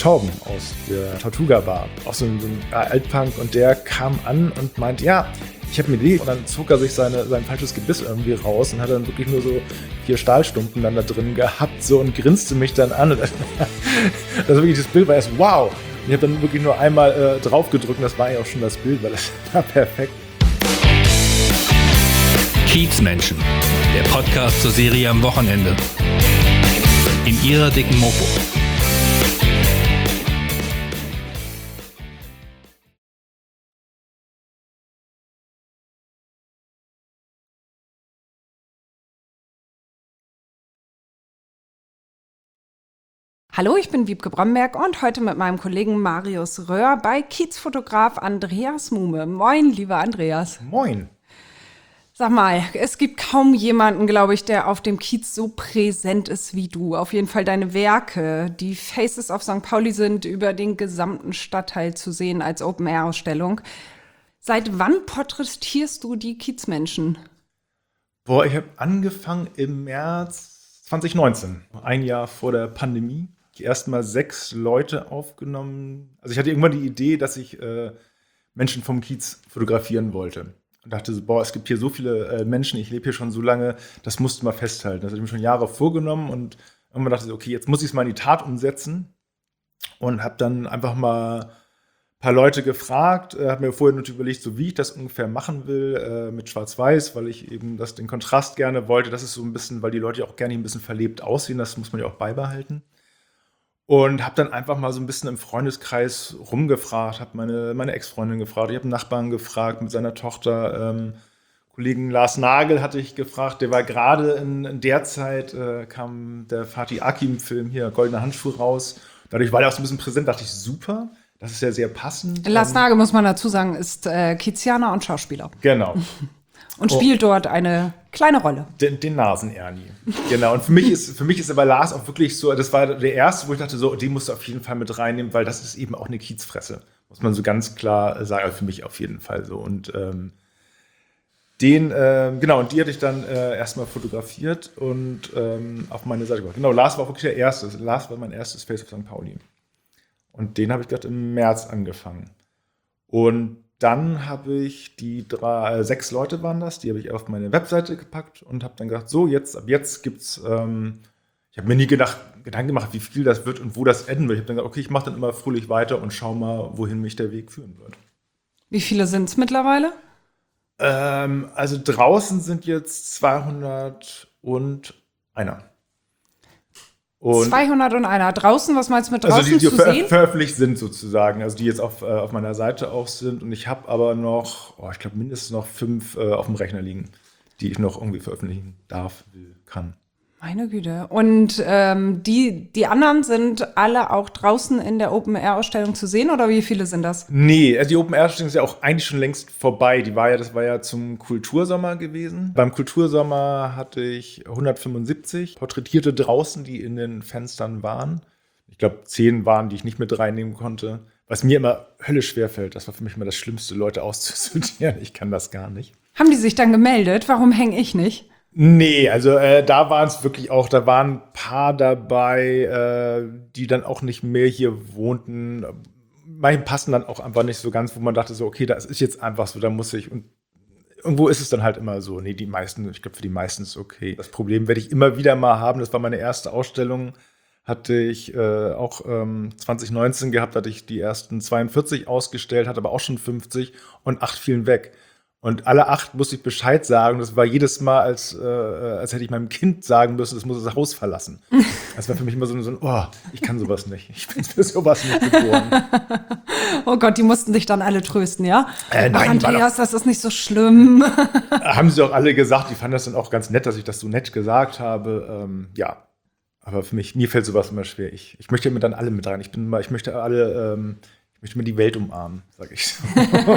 Torben aus der Tortuga Bar, auch so ein Altpunk, und der kam an und meint, ja, ich habe eine Idee. Und dann zog er sich sein falsches Gebiss irgendwie raus und hat dann wirklich nur so 4 Stahlstumpen dann da drin gehabt so und grinste mich dann an. Und das wirklich, das Bild war erst wow. Und ich habe dann wirklich nur einmal drauf gedrückt und das war ja auch schon das Bild, weil das war perfekt. Kiezmenschen, der Podcast zur Serie am Wochenende. In ihrer dicken Mopo. Hallo, ich bin Wiebke Bromberg und heute mit meinem Kollegen Marius Röhr bei Kiezfotograf Andreas Muhme. Moin, lieber Andreas. Moin. Sag mal, es gibt kaum jemanden, glaube ich, der auf dem Kiez so präsent ist wie du. Auf jeden Fall deine Werke, die Faces of St. Pauli, sind über den gesamten Stadtteil zu sehen als Open-Air-Ausstellung. Seit wann porträtierst du die Kiezmenschen? Boah, ich habe angefangen im März 2019, ein Jahr vor der Pandemie. Erst mal 6 Leute aufgenommen. Also ich hatte irgendwann die Idee, dass ich Menschen vom Kiez fotografieren wollte. Und dachte so, boah, es gibt hier so viele Menschen, ich lebe hier schon so lange, das musst du mal festhalten. Das hatte ich mir schon Jahre vorgenommen und irgendwann dachte ich, okay, jetzt muss ich es mal in die Tat umsetzen. Und habe dann einfach mal ein paar Leute gefragt, habe mir vorher natürlich überlegt, so wie ich das ungefähr machen will, mit Schwarz-Weiß, weil ich eben den Kontrast gerne wollte. Das ist so ein bisschen, weil die Leute ja auch gerne ein bisschen verlebt aussehen, das muss man ja auch beibehalten. Und habe dann einfach mal so ein bisschen im Freundeskreis rumgefragt, habe meine Ex-Freundin gefragt, ich habe einen Nachbarn gefragt mit seiner Tochter, Kollegen Lars Nagel hatte ich gefragt, der war gerade in der Zeit, kam der Fatih Akin-Film hier, Goldene Handschuhe raus. Dadurch war der auch so ein bisschen präsent, dachte ich, super, das ist ja sehr passend. Lars Nagel, muss man dazu sagen, ist Kiezianer und Schauspieler. Genau. Und spielt dort eine kleine Rolle. Den Nasen-Ernie. Genau. Und für mich ist aber Lars auch wirklich so, das war der erste, wo ich dachte, so, den musst du auf jeden Fall mit reinnehmen, weil das ist eben auch eine Kiezfresse. Muss man so ganz klar sagen, also für mich auf jeden Fall so. Und und die hatte ich dann erstmal fotografiert und auf meine Seite gemacht. Genau, Lars war auch wirklich der Erste. Lars war mein erstes Face of St. Pauli. Und den habe ich gerade im März angefangen. Und dann habe ich 6 Leute waren das, die habe ich auf meine Webseite gepackt und habe dann gedacht, so, ab jetzt gibt's, ich habe mir nie Gedanken gemacht, wie viel das wird und wo das enden wird. Ich habe dann gesagt, okay, ich mache dann immer fröhlich weiter und schau mal, wohin mich der Weg führen wird. Wie viele sind es mittlerweile? Also draußen sind jetzt 201. Und 201. Draußen, was meinst du mit draußen also die zu sehen? veröffentlicht sind sozusagen, also die jetzt auf meiner Seite auch sind. Und ich habe aber noch, ich glaube mindestens noch 5 auf dem Rechner liegen, die ich noch irgendwie veröffentlichen darf, will, kann. Meine Güte. Und die anderen sind alle auch draußen in der Open-Air-Ausstellung zu sehen, oder wie viele sind das? Nee, also die Open-Air-Ausstellung ist ja auch eigentlich schon längst vorbei. Das war ja zum Kultursommer gewesen. Beim Kultursommer hatte ich 175 Porträtierte draußen, die in den Fenstern waren. Ich glaube, 10 waren, die ich nicht mit reinnehmen konnte. Was mir immer höllisch schwer fällt. Das war für mich immer das Schlimmste, Leute auszusortieren. Ich kann das gar nicht. Haben die sich dann gemeldet? Warum hänge ich nicht? Nee, also da waren es wirklich auch, da waren ein paar dabei, die dann auch nicht mehr hier wohnten. Manche passen dann auch einfach nicht so ganz, wo man dachte so, okay, das ist jetzt einfach so, da muss ich, und irgendwo ist es dann halt immer so, nee, ich glaube für die meisten ist es okay. Das Problem werde ich immer wieder mal haben, das war meine erste Ausstellung, hatte ich auch 2019 gehabt, hatte ich die ersten 42 ausgestellt, hatte aber auch schon 50 und 8 fielen weg. Und alle 8 musste ich Bescheid sagen. Das war jedes Mal, als hätte ich meinem Kind sagen müssen, es muss das Haus verlassen. Das war für mich immer so ein, ich kann sowas nicht. Ich bin für sowas nicht geboren. Oh Gott, die mussten sich dann alle trösten, ja? Nein, Andreas, das ist nicht so schlimm. Haben sie auch alle gesagt. Die fanden das dann auch ganz nett, dass ich das so nett gesagt habe. Ja, aber mir fällt sowas immer schwer. Ich möchte mir dann alle mit rein. Ich möchte mir die Welt umarmen, sage ich so.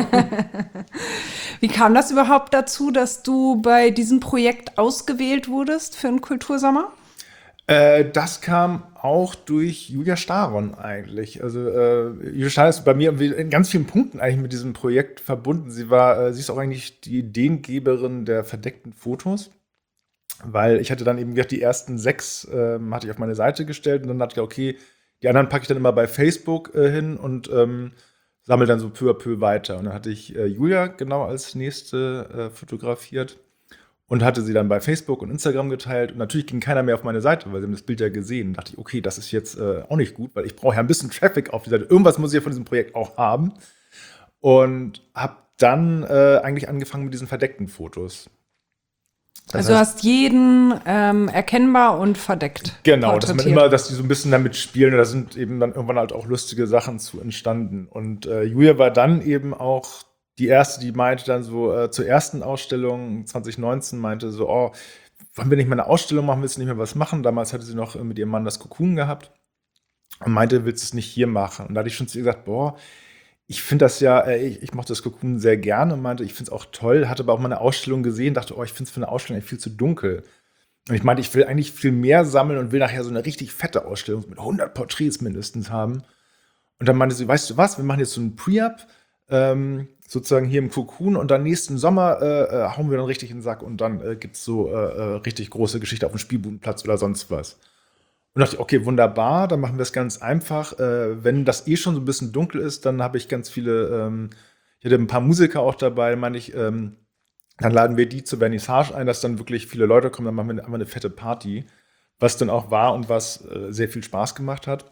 Wie kam das überhaupt dazu, dass du bei diesem Projekt ausgewählt wurdest für einen Kultursommer? Das kam auch durch Julia Staron eigentlich. Also Julia Staron ist bei mir in ganz vielen Punkten eigentlich mit diesem Projekt verbunden. Sie ist auch eigentlich die Ideengeberin der verdeckten Fotos. Weil ich hatte dann eben die ersten 6 hatte ich auf meine Seite gestellt und dann dachte ich, okay, Die anderen packe ich dann immer bei Facebook hin und sammle dann so peu à peu weiter. Und dann hatte ich Julia genau als nächste fotografiert und hatte sie dann bei Facebook und Instagram geteilt. Und natürlich ging keiner mehr auf meine Seite, weil sie haben das Bild ja gesehen. Und dachte ich, okay, das ist jetzt auch nicht gut, weil ich brauche ja ein bisschen Traffic auf die Seite. Irgendwas muss ich ja von diesem Projekt auch haben. Und habe dann eigentlich angefangen mit diesen verdeckten Fotos. Also du hast jeden erkennbar und verdeckt. Genau, dass man immer, dass die so ein bisschen damit spielen. Und da sind eben dann irgendwann halt auch lustige Sachen zu entstanden. Und Julia war dann eben auch die erste, die meinte dann so zur ersten Ausstellung 2019, meinte so, oh, wollen wir nicht mal eine Ausstellung machen, willst du nicht mehr was machen? Damals hatte sie noch mit ihrem Mann das Cocoon gehabt und meinte, willst du es nicht hier machen? Und da hatte ich schon zu ihr gesagt, boah, ich finde das ja, ich mochte das Cocoon sehr gerne und meinte, ich finde es auch toll, hatte aber auch mal eine Ausstellung gesehen, dachte, oh, ich finde es für eine Ausstellung eigentlich viel zu dunkel. Und ich meinte, ich will eigentlich viel mehr sammeln und will nachher so eine richtig fette Ausstellung mit 100 Porträts mindestens haben. Und dann meinte sie, weißt du was, wir machen jetzt so einen Pre-Up, sozusagen hier im Cocoon und dann nächsten Sommer hauen wir dann richtig in den Sack und dann gibt es so richtig große Geschichte auf dem Spielbudenplatz oder sonst was. Und dachte ich, okay, wunderbar, dann machen wir es ganz einfach. Wenn das schon so ein bisschen dunkel ist, dann habe ich ganz viele, ich hatte ein paar Musiker auch dabei, meine ich, dann laden wir die zur Vernissage ein, dass dann wirklich viele Leute kommen, dann machen wir einmal eine fette Party, was dann auch war und was sehr viel Spaß gemacht hat.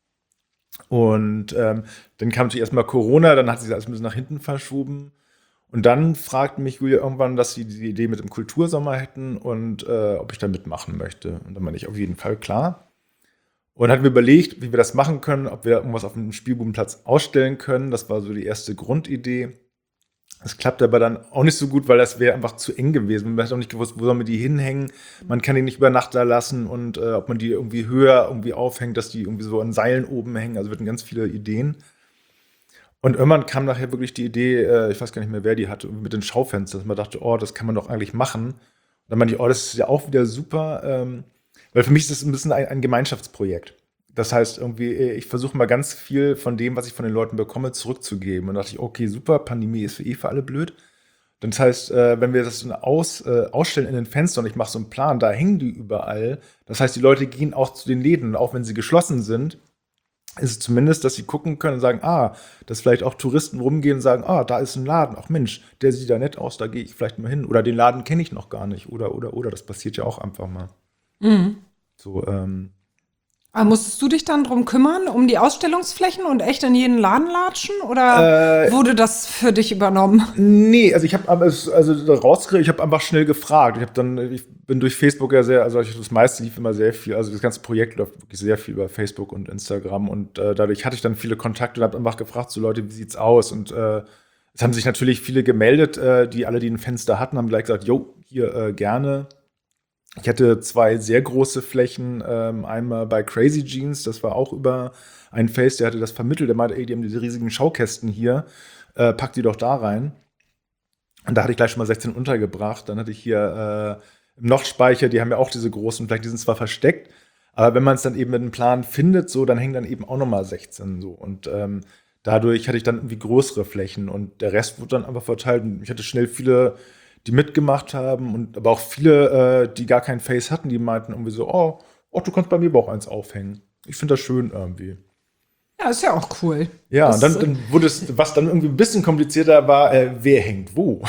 Und dann kam natürlich erstmal Corona, dann hat sich das alles ein bisschen nach hinten verschoben. Und dann fragte mich Julia irgendwann, dass sie die Idee mit dem Kultursommer hätten und ob ich da mitmachen möchte. Und dann meinte ich auf jeden Fall klar. Und hatten wir überlegt, wie wir das machen können, ob wir irgendwas auf dem Spielbudenplatz ausstellen können. Das war so die erste Grundidee. Das klappte aber dann auch nicht so gut, weil das wäre einfach zu eng gewesen. Man hat auch nicht gewusst, wo soll man die hinhängen. Man kann die nicht über Nacht da lassen und ob man die irgendwie höher irgendwie aufhängt, dass die irgendwie so an Seilen oben hängen. Also wir hatten ganz viele Ideen. Und irgendwann kam nachher wirklich die Idee, ich weiß gar nicht mehr, wer die hatte, mit den Schaufenstern, dass man dachte, oh, das kann man doch eigentlich machen. Und dann meinte ich, oh, das ist ja auch wieder super, weil für mich ist das ein bisschen ein Gemeinschaftsprojekt. Das heißt, irgendwie, ich versuche mal ganz viel von dem, was ich von den Leuten bekomme, zurückzugeben. Und da dachte ich, okay, super, Pandemie ist für alle blöd. Das heißt, wenn wir das ausstellen in den Fenstern und ich mache so einen Plan, da hängen die überall. Das heißt, die Leute gehen auch zu den Läden, auch wenn sie geschlossen sind, ist es zumindest, dass sie gucken können und sagen, dass vielleicht auch Touristen rumgehen und sagen, da ist ein Laden, ach Mensch, der sieht da nett aus, da gehe ich vielleicht mal hin. Oder den Laden kenne ich noch gar nicht. Oder, das passiert ja auch einfach mal. Mhm. So, Aber musstest du dich dann drum kümmern, um die Ausstellungsflächen und echt in jeden Laden latschen? Oder wurde das für dich übernommen? Nee, also ich habe rausgekriegt, ich habe einfach schnell gefragt. Ich bin durch Facebook ja sehr, also das meiste lief immer sehr viel, also das ganze Projekt läuft wirklich sehr viel über Facebook und Instagram und dadurch hatte ich dann viele Kontakte und habe einfach gefragt, so Leute, wie sieht's aus? Und es haben sich natürlich viele gemeldet, die ein Fenster hatten, haben gleich gesagt, jo, hier gerne. Ich hatte 2 sehr große Flächen, einmal bei Crazy Jeans, das war auch über einen Face, der hatte das vermittelt, der meinte, die haben diese riesigen Schaukästen hier, pack die doch da rein. Und da hatte ich gleich schon mal 16 untergebracht. Dann hatte ich hier im Nordspeicher, die haben ja auch diese großen Flächen, die sind zwar versteckt, aber wenn man es dann eben mit einem Plan findet, so, dann hängen dann eben auch nochmal 16 so. Und dadurch hatte ich dann irgendwie größere Flächen und der Rest wurde dann einfach verteilt. Und ich hatte schnell viele, die mitgemacht haben und aber auch viele, die gar kein Face hatten, die meinten irgendwie so, oh, du kannst bei mir aber auch eins aufhängen. Ich finde das schön irgendwie. Ja, ist ja auch cool. Ja, und dann wurde es, was dann irgendwie ein bisschen komplizierter war, wer hängt wo?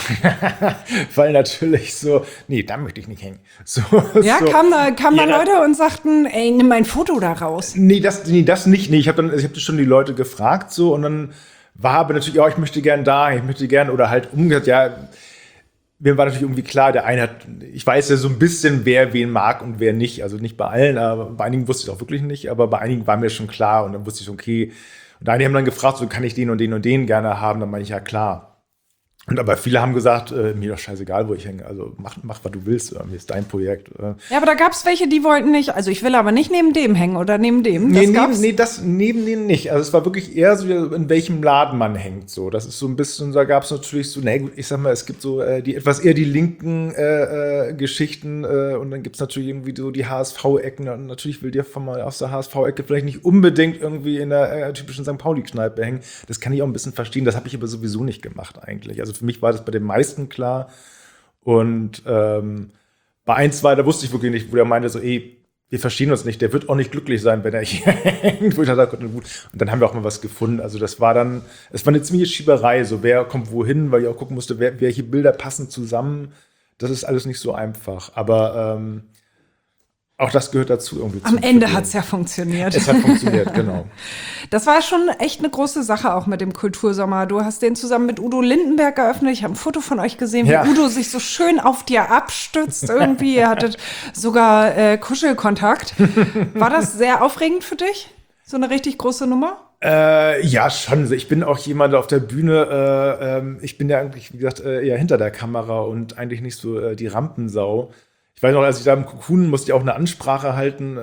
Weil natürlich so, nee, da möchte ich nicht hängen. So, ja, so. kamen da Leute und sagten, ey, nimm mein Foto da raus. Nee, das nicht. Nee, ich habe schon die Leute gefragt so und dann war aber natürlich, ich möchte gern da, ich möchte gern oder halt umgekehrt, ja, mir war natürlich irgendwie klar, der eine ich weiß ja so ein bisschen, wer wen mag und wer nicht. Also nicht bei allen, aber bei einigen wusste ich es auch wirklich nicht, aber bei einigen war mir schon klar und dann wusste ich, okay. Und einige haben dann gefragt, so kann ich den und den und den gerne haben, dann meine ich, ja klar. Und aber viele haben gesagt, mir doch scheißegal, wo ich hänge. Also mach, was du willst, mir ist dein Projekt. Ja, aber da gab es welche, die wollten nicht, also ich will aber nicht neben dem hängen oder neben dem. Das neben denen nicht. Also es war wirklich eher so, in welchem Laden man hängt. So. Das ist so ein bisschen, da gab es natürlich so, gut, ich sag mal, es gibt so etwas eher die linken Geschichten und dann gibt es natürlich irgendwie so die HSV-Ecken. Und natürlich will dir aus der HSV-Ecke vielleicht nicht unbedingt irgendwie in der typischen St. Pauli-Kneipe hängen. Das kann ich auch ein bisschen verstehen. Das habe ich aber sowieso nicht gemacht eigentlich. Also für mich war das bei den meisten klar. Und bei 1, 2, da wusste ich wirklich nicht, wo der meinte so, wir verstehen uns nicht, der wird auch nicht glücklich sein, wenn er hier hängt. Und dann haben wir auch mal was gefunden. Also es war eine ziemliche Schieberei, so wer kommt wohin, weil ich auch gucken musste, welche Bilder passen zusammen. Das ist alles nicht so einfach. Aber auch das gehört dazu irgendwie. Am Ende hat es ja funktioniert. Es hat funktioniert, genau. Das war schon echt eine große Sache auch mit dem Kultursommer. Du hast den zusammen mit Udo Lindenberg eröffnet. Ich habe ein Foto von euch gesehen, wie Udo sich so schön auf dir abstützt irgendwie. Ihr hattet sogar Kuschelkontakt. War das sehr aufregend für dich? So eine richtig große Nummer? Ja, schon. Ich bin auch jemand auf der Bühne. Ich bin ja eigentlich, wie gesagt, eher hinter der Kamera und eigentlich nicht so die Rampensau. Ich weiß noch, als ich da im Cocoon musste ich auch eine Ansprache halten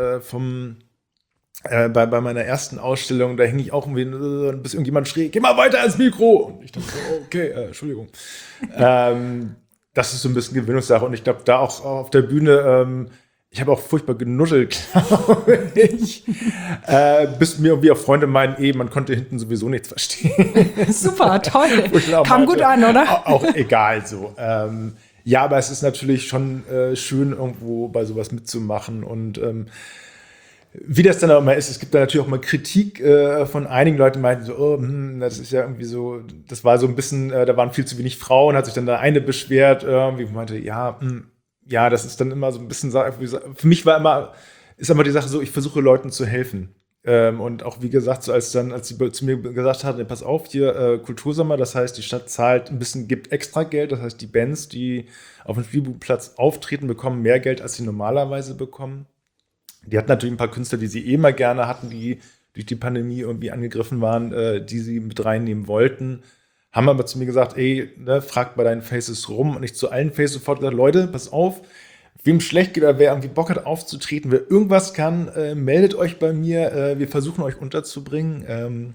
bei meiner ersten Ausstellung. Da hing ich auch irgendwie, bis irgendjemand schrie, geh mal weiter ins Mikro. Und ich dachte so, okay, Entschuldigung. Das ist so ein bisschen Gewöhnungssache. Und ich glaube, da auch auf der Bühne, ich habe auch furchtbar genuschelt, glaube ich. Bis mir irgendwie auch Freunde meinen, man konnte hinten sowieso nichts verstehen. Super, toll. Kam gut an, oder? Auch egal so. Ja, aber es ist natürlich schon schön, irgendwo bei sowas mitzumachen. Und wie das dann auch immer ist, es gibt da natürlich auch mal Kritik von einigen Leuten, die meinten so, das ist ja irgendwie so, das war so ein bisschen, da waren viel zu wenig Frauen, hat sich dann da eine beschwert, irgendwie meinte, ja, das ist dann immer so ein bisschen, für mich ist immer die Sache so, ich versuche Leuten zu helfen. Und auch wie gesagt, so als sie zu mir gesagt hatten, pass auf, hier Kultursommer, das heißt, die Stadt zahlt ein bisschen, gibt extra Geld, das heißt, die Bands, die auf dem Spielbudenplatz auftreten, bekommen mehr Geld, als sie normalerweise bekommen. Die hatten natürlich ein paar Künstler, die sie immer gerne hatten, die durch die Pandemie irgendwie angegriffen waren, die sie mit reinnehmen wollten. Haben aber zu mir gesagt, fragt bei deinen Faces rum. Und ich zu allen Faces sofort gesagt, Leute, pass auf, wem schlecht geht oder wer irgendwie Bock hat aufzutreten, wer irgendwas kann, meldet euch bei mir. Wir versuchen euch unterzubringen.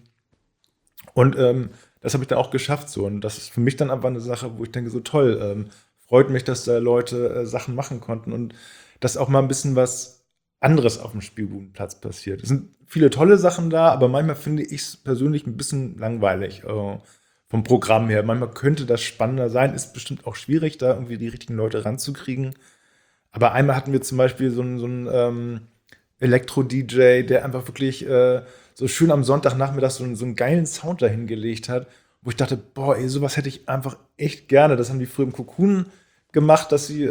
Das habe ich dann auch geschafft so. Und das ist für mich dann einfach eine Sache, wo ich denke, so toll, freut mich, dass da Leute Sachen machen konnten und dass auch mal ein bisschen was anderes auf dem Spielbudenplatz passiert. Es sind viele tolle Sachen da, aber manchmal finde ich es persönlich ein bisschen langweilig vom Programm her. Manchmal könnte das spannender sein, ist bestimmt auch schwierig, da irgendwie die richtigen Leute ranzukriegen. Aber einmal hatten wir zum Beispiel so einen Elektro-DJ, der einfach wirklich so schön am Sonntagnachmittag so einen geilen Sound dahin gelegt hat, wo ich dachte, boah, sowas hätte ich einfach echt gerne. Das haben die früher im Cocoon gemacht, dass sie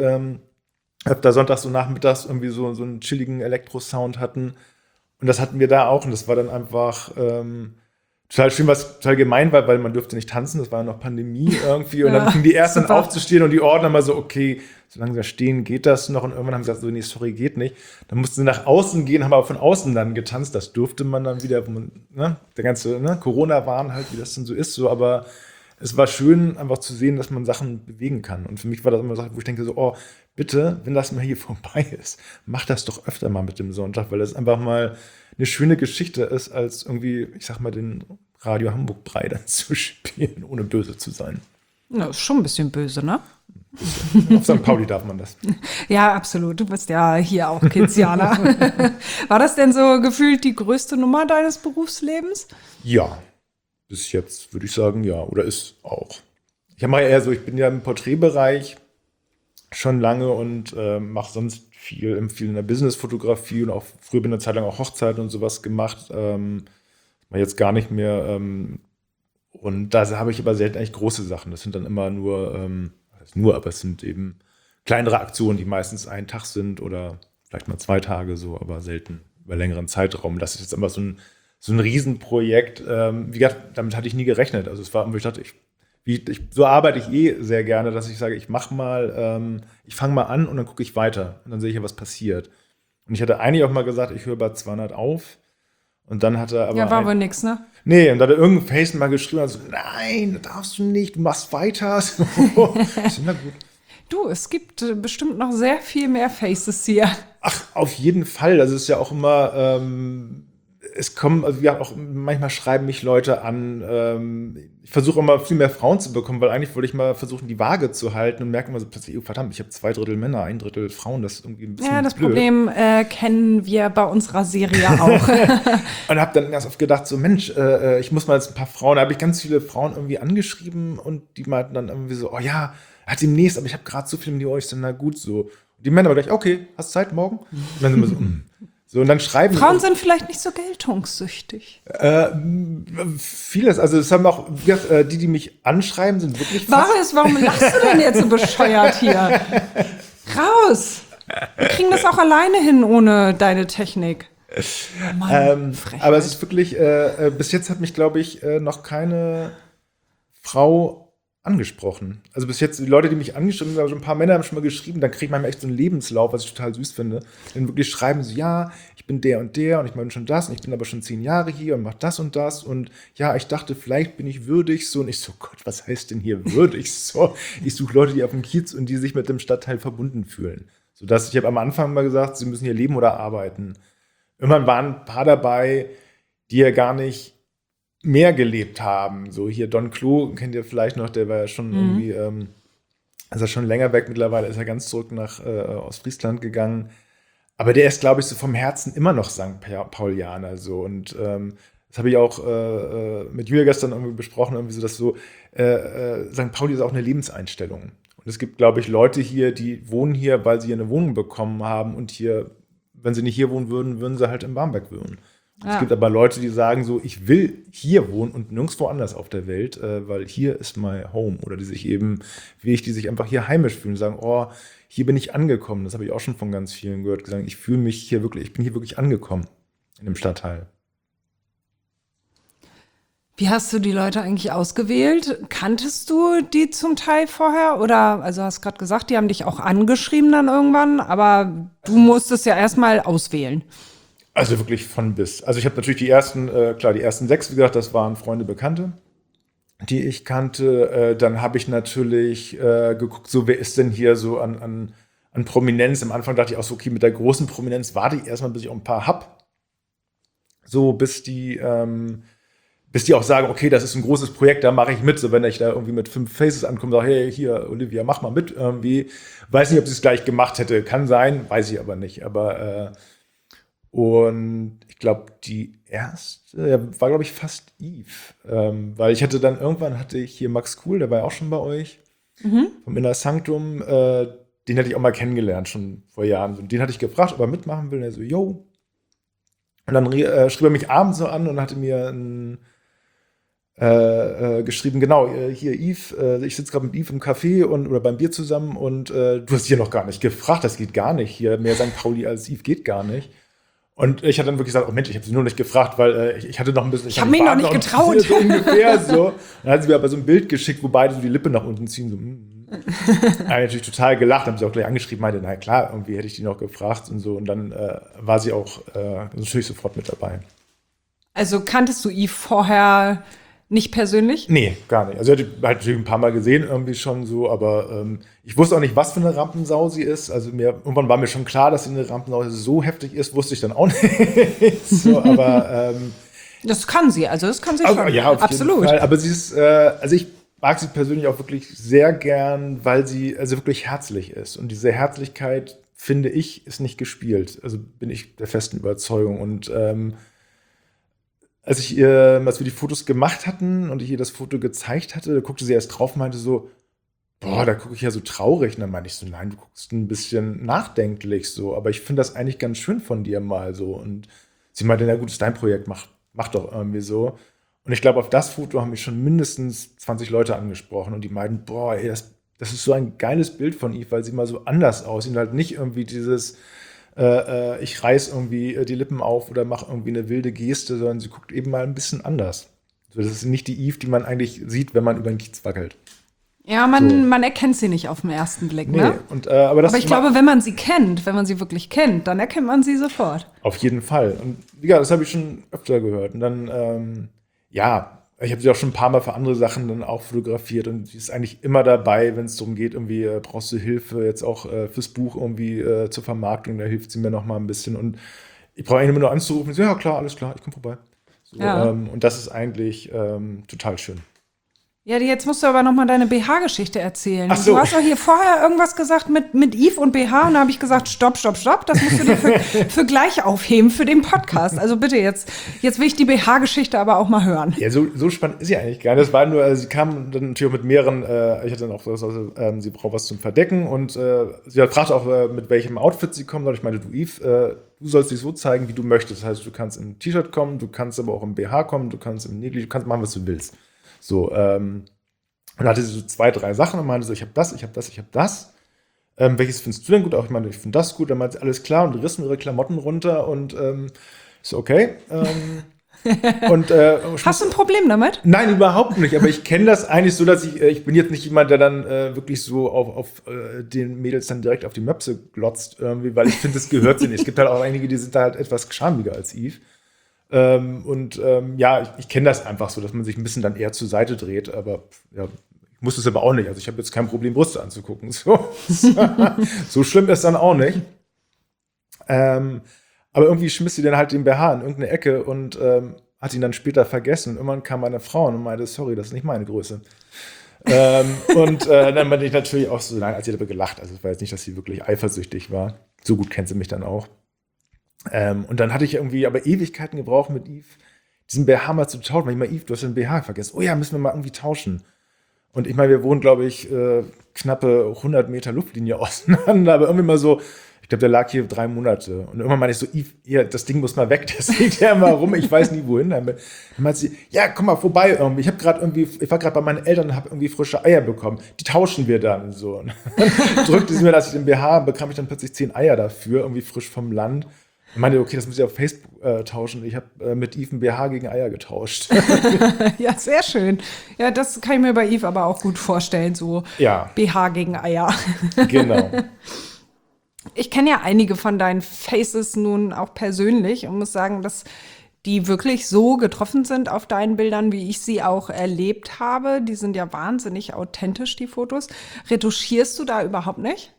da sonntags so nachmittags irgendwie so einen chilligen Elektro-Sound hatten. Und das hatten wir da auch. Und das war dann einfach total schön, was total gemein war, weil man durfte nicht tanzen. Das war ja noch Pandemie irgendwie. Und dann fingen die erst an aufzustehen und die Ordner mal so, okay, solange wir stehen, geht das noch. Und irgendwann haben sie gesagt, so, nee, sorry, geht nicht. Dann mussten sie nach außen gehen, haben aber von außen dann getanzt. Das durfte man dann wieder, der ganze Corona-Wahn halt, wie das denn so ist. So, aber es war schön, einfach zu sehen, dass man Sachen bewegen kann. Und für mich war das immer eine Sache, wo ich denke so, oh, bitte, wenn das mal hier vorbei ist, mach das doch öfter mal mit dem Sonntag, weil das einfach mal eine schöne Geschichte ist, als irgendwie, ich sag mal, den Radio Hamburg-Brei dann zu spielen, ohne böse zu sein. Das ist schon ein bisschen böse, ne? Auf St. Pauli darf man das. Ja, absolut. Du bist ja hier auch Keynesianer. War das denn so gefühlt die größte Nummer deines Berufslebens? Ja, bis jetzt würde ich sagen, ja. Oder ist auch. Ich mache eher so, ich bin ja im Porträtbereich schon lange und mache sonst viel in der Businessfotografie und auch früher bin eine Zeit lang auch Hochzeiten und sowas gemacht. Jetzt gar nicht mehr. Und da habe ich aber selten eigentlich große Sachen. Das sind dann immer aber es sind eben kleinere Aktionen, die meistens einen Tag sind oder vielleicht mal 2 Tage so, aber selten über längeren Zeitraum. Das ist jetzt immer so ein Riesenprojekt. Wie gesagt, damit hatte ich nie gerechnet. Also es war, wo ich dachte, so arbeite ich sehr gerne, dass ich sage, ich fange mal an und dann gucke ich weiter und dann sehe ich ja, was passiert. Und ich hatte eigentlich auch mal gesagt, ich höre bei 200 auf. Und dann hat er aber. Ja, war wohl nix, ne? Nee, und da hat er irgendein Face mal geschrieben, also, nein, das darfst du nicht, du machst weiter. So. Ich so, na gut. Du, es gibt bestimmt noch sehr viel mehr Faces hier. Ach, auf jeden Fall. Also es ist ja auch immer, es kommen, also ja, auch manchmal schreiben mich Leute an. Ich versuche immer viel mehr Frauen zu bekommen, weil eigentlich wollte ich mal versuchen, die Waage zu halten und merke immer so plötzlich, oh, verdammt, ich habe 2/3 Männer, 1/3 Frauen, das ist irgendwie ein bisschen Ja, das blöd. Problem kennen wir bei unserer Serie auch. Und habe dann ganz oft gedacht, so Mensch, ich muss mal jetzt ein paar Frauen, da habe ich ganz viele Frauen irgendwie angeschrieben und die meinten dann irgendwie so, oh ja, demnächst, aber ich habe gerade so viel mit euch, dann na gut so. Und Die Männer aber gleich, okay, hast Zeit morgen? Und dann sind wir so, So, und dann schreiben Frauen sind vielleicht nicht so geltungssüchtig. vieles, also es haben auch, die mich anschreiben, sind wirklich Warum lachst du denn jetzt so bescheuert hier? Raus! Wir kriegen das auch alleine hin ohne deine Technik. Mann, aber es ist wirklich, bis jetzt hat mich, glaube ich, noch keine Frau angesprochen. Also bis jetzt, die Leute, die mich angeschrieben haben, also ein paar Männer haben schon mal geschrieben, dann kriegt man echt so einen Lebenslauf, was ich total süß finde. Dann wirklich schreiben so, ja, ich bin der und ich meine schon das und ich bin aber schon 10 Jahre hier und mache das und ja, ich dachte, vielleicht bin ich würdig so und ich so, Gott, was heißt denn hier würdig so? Ich suche Leute, die auf dem Kiez und die sich mit dem Stadtteil verbunden fühlen. Sodass ich habe am Anfang mal gesagt, sie müssen hier leben oder arbeiten. Irgendwann waren ein paar dabei, die ja gar nicht mehr gelebt haben. So hier Don Klo, kennt ihr vielleicht noch, der war ja schon irgendwie, ist er schon länger weg, mittlerweile ist er ganz zurück nach Ostfriesland gegangen. Aber der ist, glaube ich, so vom Herzen immer noch St. Paulianer. So. Und das habe ich auch mit Julia gestern irgendwie besprochen, irgendwie so, dass so St. Pauli ist auch eine Lebenseinstellung. Und es gibt, glaube ich, Leute hier, die wohnen hier, weil sie hier eine Wohnung bekommen haben und hier, wenn sie nicht hier wohnen würden, würden sie halt in Barmbek wohnen. Ja. Es gibt aber Leute, die sagen so, ich will hier wohnen und nirgendwo anders auf der Welt, weil hier ist my home. Oder die sich eben, die sich einfach hier heimisch fühlen, sagen, oh, hier bin ich angekommen. Das habe ich auch schon von ganz vielen gehört, gesagt, ich fühle mich hier wirklich, ich bin hier wirklich angekommen in dem Stadtteil. Wie hast du die Leute eigentlich ausgewählt? Kanntest du die zum Teil vorher? Oder, also hast gerade gesagt, die haben dich auch angeschrieben dann irgendwann, aber du musstest ja erstmal auswählen. Also wirklich von bis. Also ich habe natürlich die ersten 6, wie gesagt, das waren Freunde, Bekannte, die ich kannte. Dann habe ich natürlich geguckt, so wer ist denn hier so an Prominenz. Am Anfang dachte ich auch so, okay, mit der großen Prominenz warte ich erstmal, bis ich auch ein paar hab. So, bis die auch sagen, okay, das ist ein großes Projekt, da mache ich mit. So, wenn ich da irgendwie mit 5 Faces ankomme, sage, hey, hier, Olivia, mach mal mit irgendwie. Weiß nicht, ob sie es gleich gemacht hätte. Kann sein, weiß ich aber nicht. Aber und ich glaube, die erste war, glaube ich, fast Yves. Weil irgendwann hatte ich hier Max Kuhl, der war ja auch schon bei euch, vom Inner Sanctum. Den hatte ich auch mal kennengelernt, schon vor Jahren. Und den hatte ich gefragt, ob er mitmachen will. Und er so, yo. Und dann schrieb er mich abends so an und hatte mir geschrieben, genau, hier Yves, ich sitze gerade mit Yves im Café oder beim Bier zusammen und du hast hier noch gar nicht gefragt, das geht gar nicht. Hier mehr St. Pauli als Yves geht gar nicht. Und ich hatte dann wirklich gesagt, oh Mensch, ich habe sie nur nicht gefragt, weil ich hatte noch ein bisschen... Ich habe mich noch nicht getraut. So ungefähr so. Dann hat sie mir aber so ein Bild geschickt, wo beide so die Lippe nach unten ziehen. So, habe natürlich total gelacht, haben sie auch gleich angeschrieben, meinte, na klar, irgendwie hätte ich die noch gefragt und so. Und dann war sie auch natürlich sofort mit dabei. Also kanntest du Yves vorher nicht persönlich? Nee, gar nicht. Also ich hatte halt natürlich ein paar Mal gesehen, irgendwie schon so, aber ich wusste auch nicht, was für eine Rampensau sie ist. Also irgendwann war mir schon klar, dass sie eine Rampensau so heftig ist, wusste ich dann auch nicht. So, aber das kann sie schon. Ja, auf absolut. Jeden Fall. Aber sie ist, also ich mag sie persönlich auch wirklich sehr gern, weil sie also wirklich herzlich ist. Und diese Herzlichkeit, finde ich, ist nicht gespielt. Also bin ich der festen Überzeugung. Und als wir die Fotos gemacht hatten und ich ihr das Foto gezeigt hatte, da guckte sie erst drauf und meinte so, boah, da gucke ich ja so traurig. Und dann meinte ich so, nein, du guckst ein bisschen nachdenklich so, aber ich finde das eigentlich ganz schön von dir mal so. Und sie meinte, na gut, ist dein Projekt, mach doch irgendwie so. Und ich glaube, auf das Foto haben mich schon mindestens 20 Leute angesprochen und die meinten, boah, ey, das ist so ein geiles Bild von Yves, weil sie mal so anders aussieht und halt nicht irgendwie dieses ich reiß irgendwie die Lippen auf oder mache irgendwie eine wilde Geste, sondern sie guckt eben mal ein bisschen anders. So, das ist nicht die Yves, die man eigentlich sieht, wenn man über den Kiez wackelt. Ja, man erkennt sie nicht auf den ersten Blick, ne? Und, aber ich glaube, wenn man sie wirklich kennt, dann erkennt man sie sofort. Auf jeden Fall. Und ja, das habe ich schon öfter gehört. Und dann, ich habe sie auch schon ein paar Mal für andere Sachen dann auch fotografiert und sie ist eigentlich immer dabei, wenn es darum geht, irgendwie brauchst du Hilfe, jetzt auch fürs Buch irgendwie zur Vermarktung, da hilft sie mir noch mal ein bisschen und ich brauche eigentlich nur anzurufen und so, ja klar, alles klar, ich komme vorbei. So, ja. Und das ist eigentlich total schön. Ja, jetzt musst du aber noch mal deine BH-Geschichte erzählen. Ach so. Du hast doch hier vorher irgendwas gesagt mit Yves und BH und da habe ich gesagt, stopp. Das musst du dir für gleich aufheben für den Podcast. Also bitte, jetzt will ich die BH-Geschichte aber auch mal hören. Ja, so spannend ist sie eigentlich gar nicht. Das war nur, sie kam dann natürlich auch mit mehreren, ich hatte dann auch sie braucht was zum Verdecken und sie hat fragte auch, mit welchem Outfit sie kommen soll. Ich meinte, du Yves, du sollst dich so zeigen, wie du möchtest. Das heißt, du kannst im T-Shirt kommen, du kannst aber auch im BH kommen, du kannst im Negligé, du kannst machen, was du willst. So, und dann hatte sie so 2, 3 Sachen und meinte so, ich habe das. Welches findest du denn gut? Auch ich meine, ich finde das gut. Dann meinte sie, alles klar und rissen ihre Klamotten runter und ich so, okay. Hast du ein Problem damit? Nein, überhaupt nicht. Aber ich kenne das eigentlich so, dass ich bin jetzt nicht jemand, der dann wirklich so auf den Mädels dann direkt auf die Möpse glotzt, irgendwie, weil ich finde, das gehört sie nicht. Es gibt halt auch einige, die sind da halt etwas schamiger als Yves. Ich kenne das einfach so, dass man sich ein bisschen dann eher zur Seite dreht. Aber ja, ich muss es aber auch nicht. Also ich habe jetzt kein Problem, Brüste anzugucken. So schlimm ist dann auch nicht. Aber irgendwie schmiss sie dann halt den BH in irgendeine Ecke und hat ihn dann später vergessen. Und irgendwann kam meine Frau und meinte, sorry, das ist nicht meine Größe. Dann meinte ich natürlich auch so, nein, als sie dabei gelacht. Also es war jetzt nicht, dass sie wirklich eifersüchtig war. So gut kennt sie mich dann auch. Und dann hatte ich irgendwie aber Ewigkeiten gebraucht mit Yves, diesen BH mal zu tauschen. Weil ich mal, Yves, du hast den BH vergessen. Oh ja, müssen wir mal irgendwie tauschen. Und ich meine, wir wohnen, glaube ich, knappe 100 Meter Luftlinie auseinander. Aber irgendwie mal so, ich glaube, der lag hier 3 Monate. Und irgendwann meinte ich so, Yves, hier, das Ding muss mal weg. Das liegt ja immer rum. Ich weiß nie, wohin. Dann meinte sie, ja, komm mal vorbei. Ich war gerade bei meinen Eltern und habe irgendwie frische Eier bekommen. Die tauschen wir dann. So. Und dann drückte sie mir, dass ich den BH, bekam ich dann plötzlich 10 Eier dafür, irgendwie frisch vom Land. Ich meinte, okay, das muss ich auf Facebook tauschen. Ich habe mit Yves ein BH gegen Eier getauscht. Ja, sehr schön. Ja, das kann ich mir bei Yves aber auch gut vorstellen, so Ja. BH gegen Eier. Genau. Ich kenne ja einige von deinen Faces nun auch persönlich und muss sagen, dass die wirklich so getroffen sind auf deinen Bildern, wie ich sie auch erlebt habe. Die sind ja wahnsinnig authentisch, die Fotos. Retuschierst du da überhaupt nicht?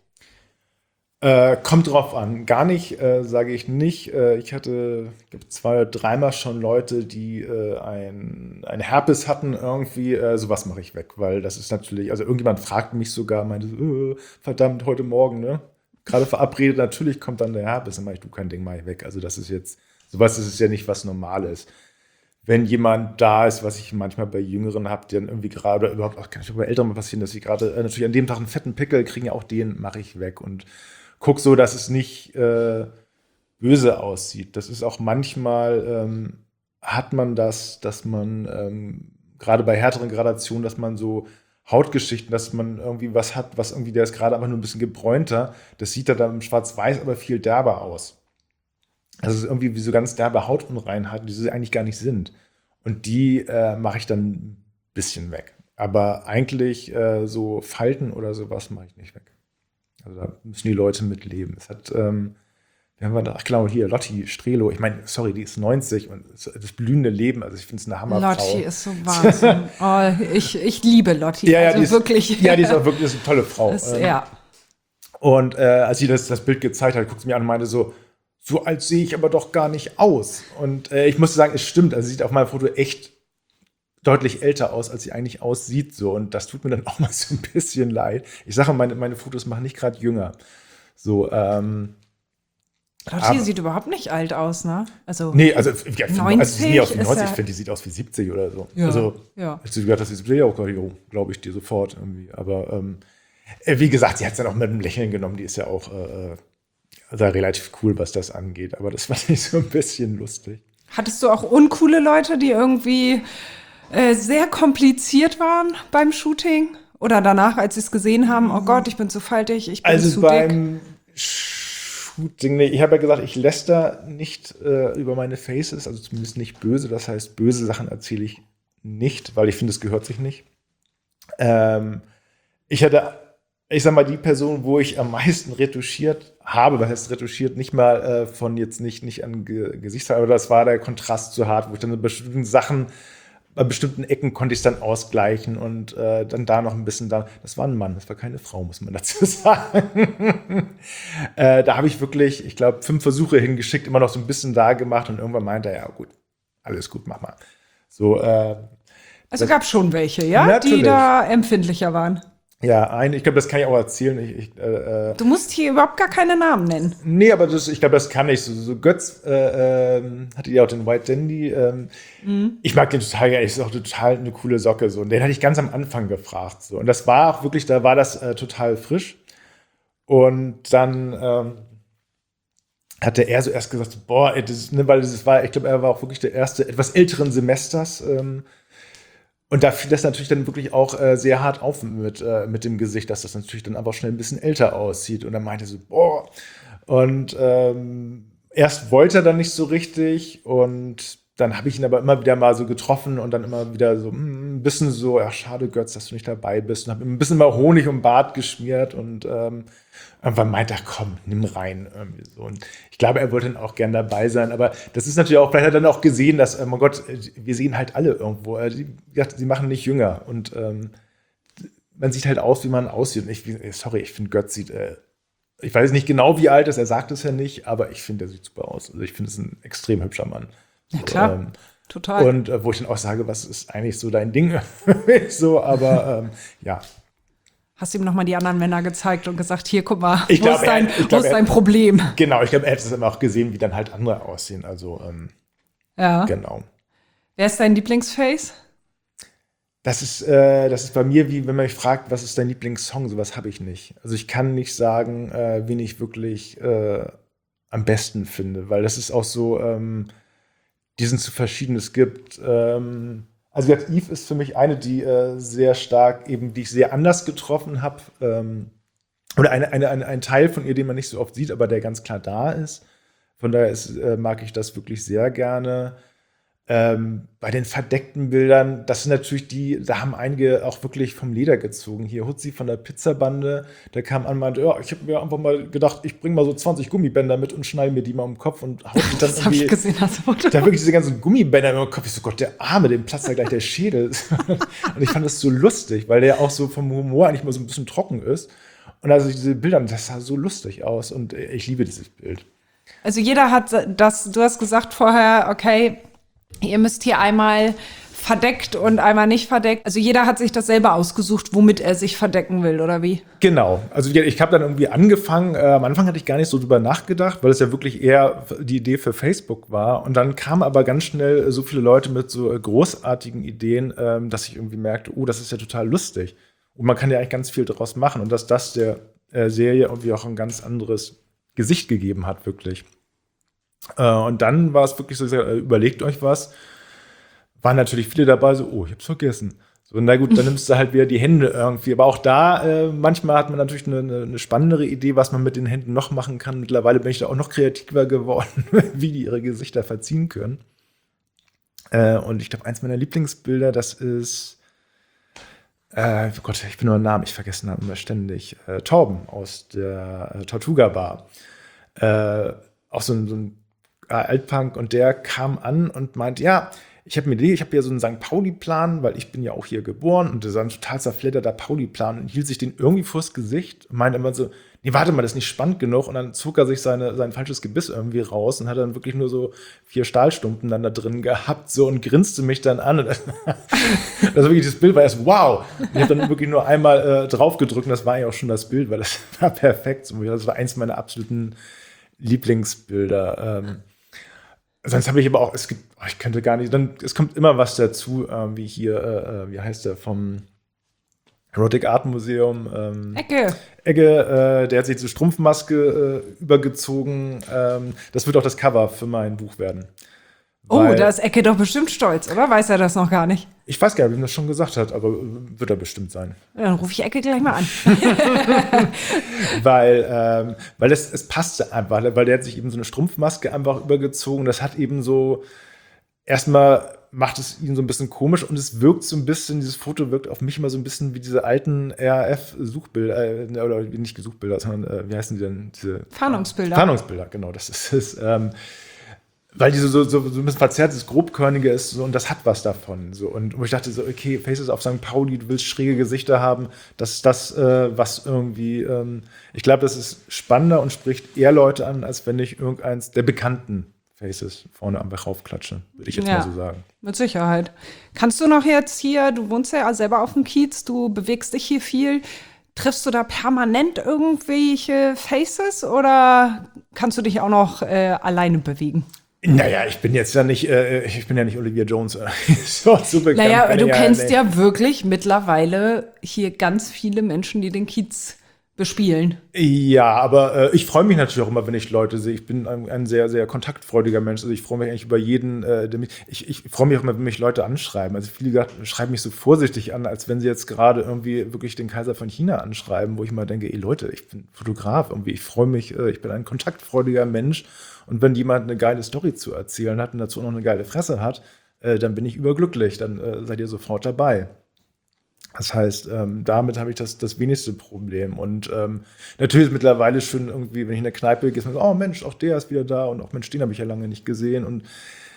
Kommt drauf an. Gar nicht, sage ich nicht. Ich hatte 2 oder 3 Mal schon Leute, die ein Herpes hatten irgendwie. Sowas mache ich weg, weil das ist natürlich, also irgendjemand fragt mich sogar, meinte so, verdammt, heute Morgen, ne? Gerade verabredet, natürlich kommt dann der Herpes. Dann mache ich, du, kein Ding, mache ich weg. Also das ist jetzt, sowas ist ja nicht was Normales. Wenn jemand da ist, was ich manchmal bei Jüngeren habe, die dann irgendwie gerade, überhaupt auch, kann ich auch bei Älteren mal passieren, dass sie gerade natürlich an dem Tag einen fetten Pickel kriegen, ja auch den mache ich weg und guck so, dass es nicht böse aussieht. Das ist auch manchmal, hat man das, dass man gerade bei härteren Gradationen, dass man so Hautgeschichten, dass man irgendwie was hat, was irgendwie, der ist gerade einfach nur ein bisschen gebräunter. Das sieht dann im Schwarz-Weiß aber viel derber aus. Also es ist irgendwie wie so ganz derbe Hautunreinheiten, die sie eigentlich gar nicht sind. Und die mache ich dann ein bisschen weg. Aber eigentlich so Falten oder sowas mache ich nicht weg. Also da müssen die Leute mit leben. Es hat, wir haben ach genau, hier, Lotti Strelo. Ich meine, sorry, die ist 90 und das blühende Leben. Also ich finde es eine Hammerfrau. Lotti ist so Wahnsinn. Oh, ich liebe Lotti. Ja, also die ist, wirklich. Ja, die ist auch wirklich eine tolle Frau. Ja. Und als sie das Bild gezeigt hat, guckt sie mir an und meinte so alt sehe ich aber doch gar nicht aus. Und ich musste sagen, es stimmt. Also sie sieht auf meinem Foto echt deutlich älter aus, als sie eigentlich aussieht. So. Und das tut mir dann auch mal so ein bisschen leid. Ich sage, meine Fotos machen nicht gerade jünger. So, Lotti sieht überhaupt nicht alt aus, ne? Also nee, also, ja, 90 also sie sieht aus wie 90, ja, ich finde, die sieht aus wie 70 oder so. Ja, also, ja. als du gesagt hast, sie ja auch glaube ich dir sofort irgendwie. Aber wie gesagt, sie hat es dann auch mit einem Lächeln genommen. Die ist ja auch relativ cool, was das angeht. Aber das fand ich so ein bisschen lustig. Hattest du auch uncoole Leute, die irgendwie sehr kompliziert waren beim Shooting? Oder danach, als sie es gesehen haben, oh Gott, ich bin zu faltig, ich bin zu beim dick? Shooting, ich habe ja gesagt, ich läster nicht über meine Faces, also zumindest nicht böse. Das heißt, böse Sachen erzähle ich nicht, weil ich finde, es gehört sich nicht. Ich hatte, ich sag mal, die Person, wo ich am meisten retuschiert habe, was heißt retuschiert, nicht mal von jetzt nicht an Gesichtshaar, aber das war der Kontrast zu hart, wo ich dann bei bestimmten Sachen, bei bestimmten Ecken konnte ich es dann ausgleichen und dann da noch ein bisschen da. Das war ein Mann, das war keine Frau, muss man dazu sagen. Da habe ich wirklich, ich glaube, 5 Versuche hingeschickt, immer noch so ein bisschen da gemacht und irgendwann meinte er, ja gut, alles gut, mach mal. So, Also gab es schon welche, ja? Natürlich. Die da empfindlicher waren. Ja, ich glaube, das kann ich auch erzählen. Du musst hier überhaupt gar keine Namen nennen. Nee, aber ich glaube, das kann ich. So Götz hatte ja auch den White Dandy. Ich mag den total gerne. Ist auch total eine coole Socke. So. Und den hatte ich ganz am Anfang gefragt. So. Und das war auch wirklich, da war das total frisch. Und dann hatte er so erst gesagt, boah, weil das war, ich glaube, er war auch wirklich der erste etwas älteren Semesters. Und da fiel das natürlich dann wirklich auch sehr hart auf mit dem Gesicht, dass das natürlich dann aber schnell ein bisschen älter aussieht. Und dann meinte er so, boah. Und erst wollte er dann nicht so richtig. Und dann habe ich ihn aber immer wieder mal so getroffen und dann immer wieder so ein bisschen so, ja, schade, Götz, dass du nicht dabei bist. Und habe ihm ein bisschen mal Honig um den Bart geschmiert und irgendwann meinte er, komm, nimm rein. Irgendwie so. Und ich glaube, er wollte dann auch gern dabei sein. Aber das ist natürlich auch, vielleicht hat er dann auch gesehen, dass, mein Gott, wir sehen halt alle irgendwo. Sie machen nicht jünger. Und man sieht halt aus, wie man aussieht. Und ich finde, Götz sieht, ich weiß nicht genau, wie alt ist, er sagt es ja nicht, aber ich finde, er sieht super aus. Also ich finde, es ist ein extrem hübscher Mann. Ja, klar. Total. Und wo ich dann auch sage, was ist eigentlich so dein Ding? So, aber ja. Hast ihm nochmal die anderen Männer gezeigt und gesagt, hier, guck mal, Ich wo ist dein Problem? Genau, ich glaube, er hätte es immer auch gesehen, wie dann halt andere aussehen. Also, ja. Genau. Wer ist dein Lieblingsface? Das ist bei mir wie, wenn man mich fragt, was ist dein Lieblingssong? Sowas habe ich nicht. Also ich kann nicht sagen, wen ich wirklich am besten finde, weil das ist auch so, die sind zu verschieden. Es gibt, also Eve ist für mich eine, die sehr stark eben, die ich sehr anders getroffen habe. Oder ein Teil von ihr, den man nicht so oft sieht, aber der ganz klar da ist. Von daher mag ich das wirklich sehr gerne. Bei den verdeckten Bildern, das sind natürlich da haben einige auch wirklich vom Leder gezogen. Hier Hutzi von der Pizzabande, der kam an und meinte, ja, ich habe mir einfach mal gedacht, ich bringe mal so 20 Gummibänder mit und schneide mir die mal um den Kopf und haut mich dann das habe ich gesehen, das Foto. Da wirklich diese ganzen Gummibänder im Kopf. Ich so, Gott, der Arme, dem platzt da gleich der Schädel. Und ich fand das so lustig, weil der auch so vom Humor eigentlich mal so ein bisschen trocken ist. Und also diese Bilder, das sah so lustig aus und ich liebe dieses Bild. Also jeder hat das, du hast gesagt vorher, okay, ihr müsst hier einmal verdeckt und einmal nicht verdeckt. Also jeder hat sich das selber ausgesucht, womit er sich verdecken will, oder wie? Genau. Also ich habe dann irgendwie angefangen, am Anfang hatte ich gar nicht so drüber nachgedacht, weil es ja wirklich eher die Idee für Facebook war. Und dann kamen aber ganz schnell so viele Leute mit so großartigen Ideen, dass ich irgendwie merkte, oh, das ist ja total lustig. Und man kann ja eigentlich ganz viel daraus machen. Und dass das der Serie irgendwie auch ein ganz anderes Gesicht gegeben hat, wirklich. Und dann war es wirklich so, überlegt euch was. Waren natürlich viele dabei, so, oh, ich hab's vergessen. So, na gut, dann nimmst du halt wieder die Hände irgendwie. Aber auch da, manchmal hat man natürlich eine spannendere Idee, was man mit den Händen noch machen kann. Mittlerweile bin ich da auch noch kreativer geworden, wie die ihre Gesichter verziehen können. Und ich glaube, eins meiner Lieblingsbilder, das ist, oh Gott, ich bin nur ein Name, ich vergesse den Namen immer ständig. Torben aus der Tortuga Bar. Auch so ein Altpunk, und der kam an und meinte, ja, ich habe eine Idee, ich habe hier so einen St. Pauli-Plan, weil ich bin ja auch hier geboren, und das war ein total zerfledderter Pauli-Plan, und hielt sich den irgendwie vors Gesicht und meinte immer so, nee, warte mal, das ist nicht spannend genug, und dann zog er sich sein falsches Gebiss irgendwie raus und hat dann wirklich nur so 4 Stahlstumpen dann da drin gehabt, so, und grinste mich dann an, und das wirklich, das Bild war erst, wow, ich habe dann wirklich nur einmal drauf gedrückt, und das war ja auch schon das Bild, weil das war perfekt, das war eins meiner absoluten Lieblingsbilder. Sonst habe ich aber auch, ich könnte gar nicht, es kommt immer was dazu, wie hier, wie heißt der, vom Erotic Art Museum. Ecke, der hat sich diese Strumpfmaske übergezogen. Das wird auch das Cover für mein Buch werden. Da ist Ecke doch bestimmt stolz, oder? Weiß er das noch gar nicht? Ich weiß gar nicht, ob ihm das schon gesagt hat, aber wird er bestimmt sein. Ja, dann rufe ich Ecke gleich mal an. weil es passte einfach, weil der hat sich eben so eine Strumpfmaske einfach übergezogen. Das hat eben so, erstmal macht es ihn so ein bisschen komisch, und es wirkt so ein bisschen, dieses Foto wirkt auf mich immer so ein bisschen wie diese alten RAF-Suchbilder, oder nicht Gesuchbilder, sondern wie heißen die denn? Diese Fahndungsbilder. Fahndungsbilder, genau, das ist es. Weil diese so ein bisschen verzerrtes, grobkörnige ist, so, und das hat was davon. So. Und wo ich dachte so, okay, Faces auf St. Pauli, du willst schräge Gesichter haben, das ist das, was irgendwie, ich glaube, das ist spannender und spricht eher Leute an, als wenn ich irgendeins der bekannten Faces vorne einfach raufklatsche, würde ich jetzt mal so sagen. Mit Sicherheit. Kannst du noch jetzt hier, du wohnst ja selber auf dem Kiez, du bewegst dich hier viel, triffst du da permanent irgendwelche Faces oder kannst du dich auch noch alleine bewegen? Naja, ich bin ja nicht Olivia Jones. So bekannt. Naja, du kennst ja wirklich mittlerweile hier ganz viele Menschen, die den Kiez bespielen. Ja, aber ich freue mich natürlich auch immer, wenn ich Leute sehe. Ich bin ein sehr, sehr kontaktfreudiger Mensch. Also ich freue mich eigentlich über jeden, ich freue mich auch immer, wenn mich Leute anschreiben. Also viele schreiben mich so vorsichtig an, als wenn sie jetzt gerade irgendwie wirklich den Kaiser von China anschreiben, wo ich mal denke, ey Leute, ich bin Fotograf irgendwie. Ich freue mich, ich bin ein kontaktfreudiger Mensch. Und wenn jemand eine geile Story zu erzählen hat und dazu noch eine geile Fresse hat, dann bin ich überglücklich. Dann seid ihr sofort dabei. Das heißt, damit habe ich das wenigste Problem. Und natürlich ist mittlerweile schon irgendwie, wenn ich in der Kneipe gehe, ist man so, oh Mensch, auch der ist wieder da und auch Mensch, den habe ich ja lange nicht gesehen. Und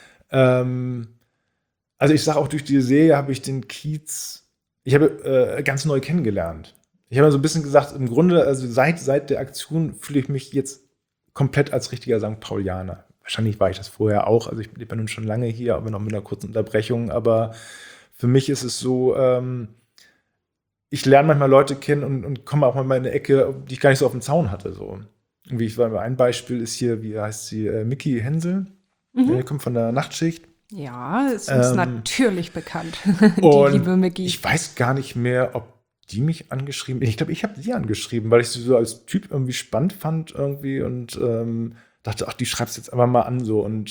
also ich sage auch, durch die Serie habe ich den Kiez, ich habe ganz neu kennengelernt. Ich habe so ein bisschen gesagt, im Grunde, also seit der Aktion fühle ich mich jetzt komplett als richtiger St. Paulianer. Wahrscheinlich war ich das vorher auch. Also ich lebe ja nun schon lange hier, aber noch mit einer kurzen Unterbrechung. Aber für mich ist es so, ich lerne manchmal Leute kennen und komme auch mal in eine Ecke, die ich gar nicht so auf dem Zaun hatte. So. Ein Beispiel ist hier, wie heißt sie, Micky Hensel. Die kommt von der Nachtschicht. Ja, ist uns natürlich bekannt, die und liebe Micky. Ich weiß gar nicht mehr, ob die mich angeschrieben. Ich glaube, ich habe sie angeschrieben, weil ich sie so als Typ irgendwie spannend fand irgendwie und dachte, ach, die schreibst jetzt einfach mal an so. Und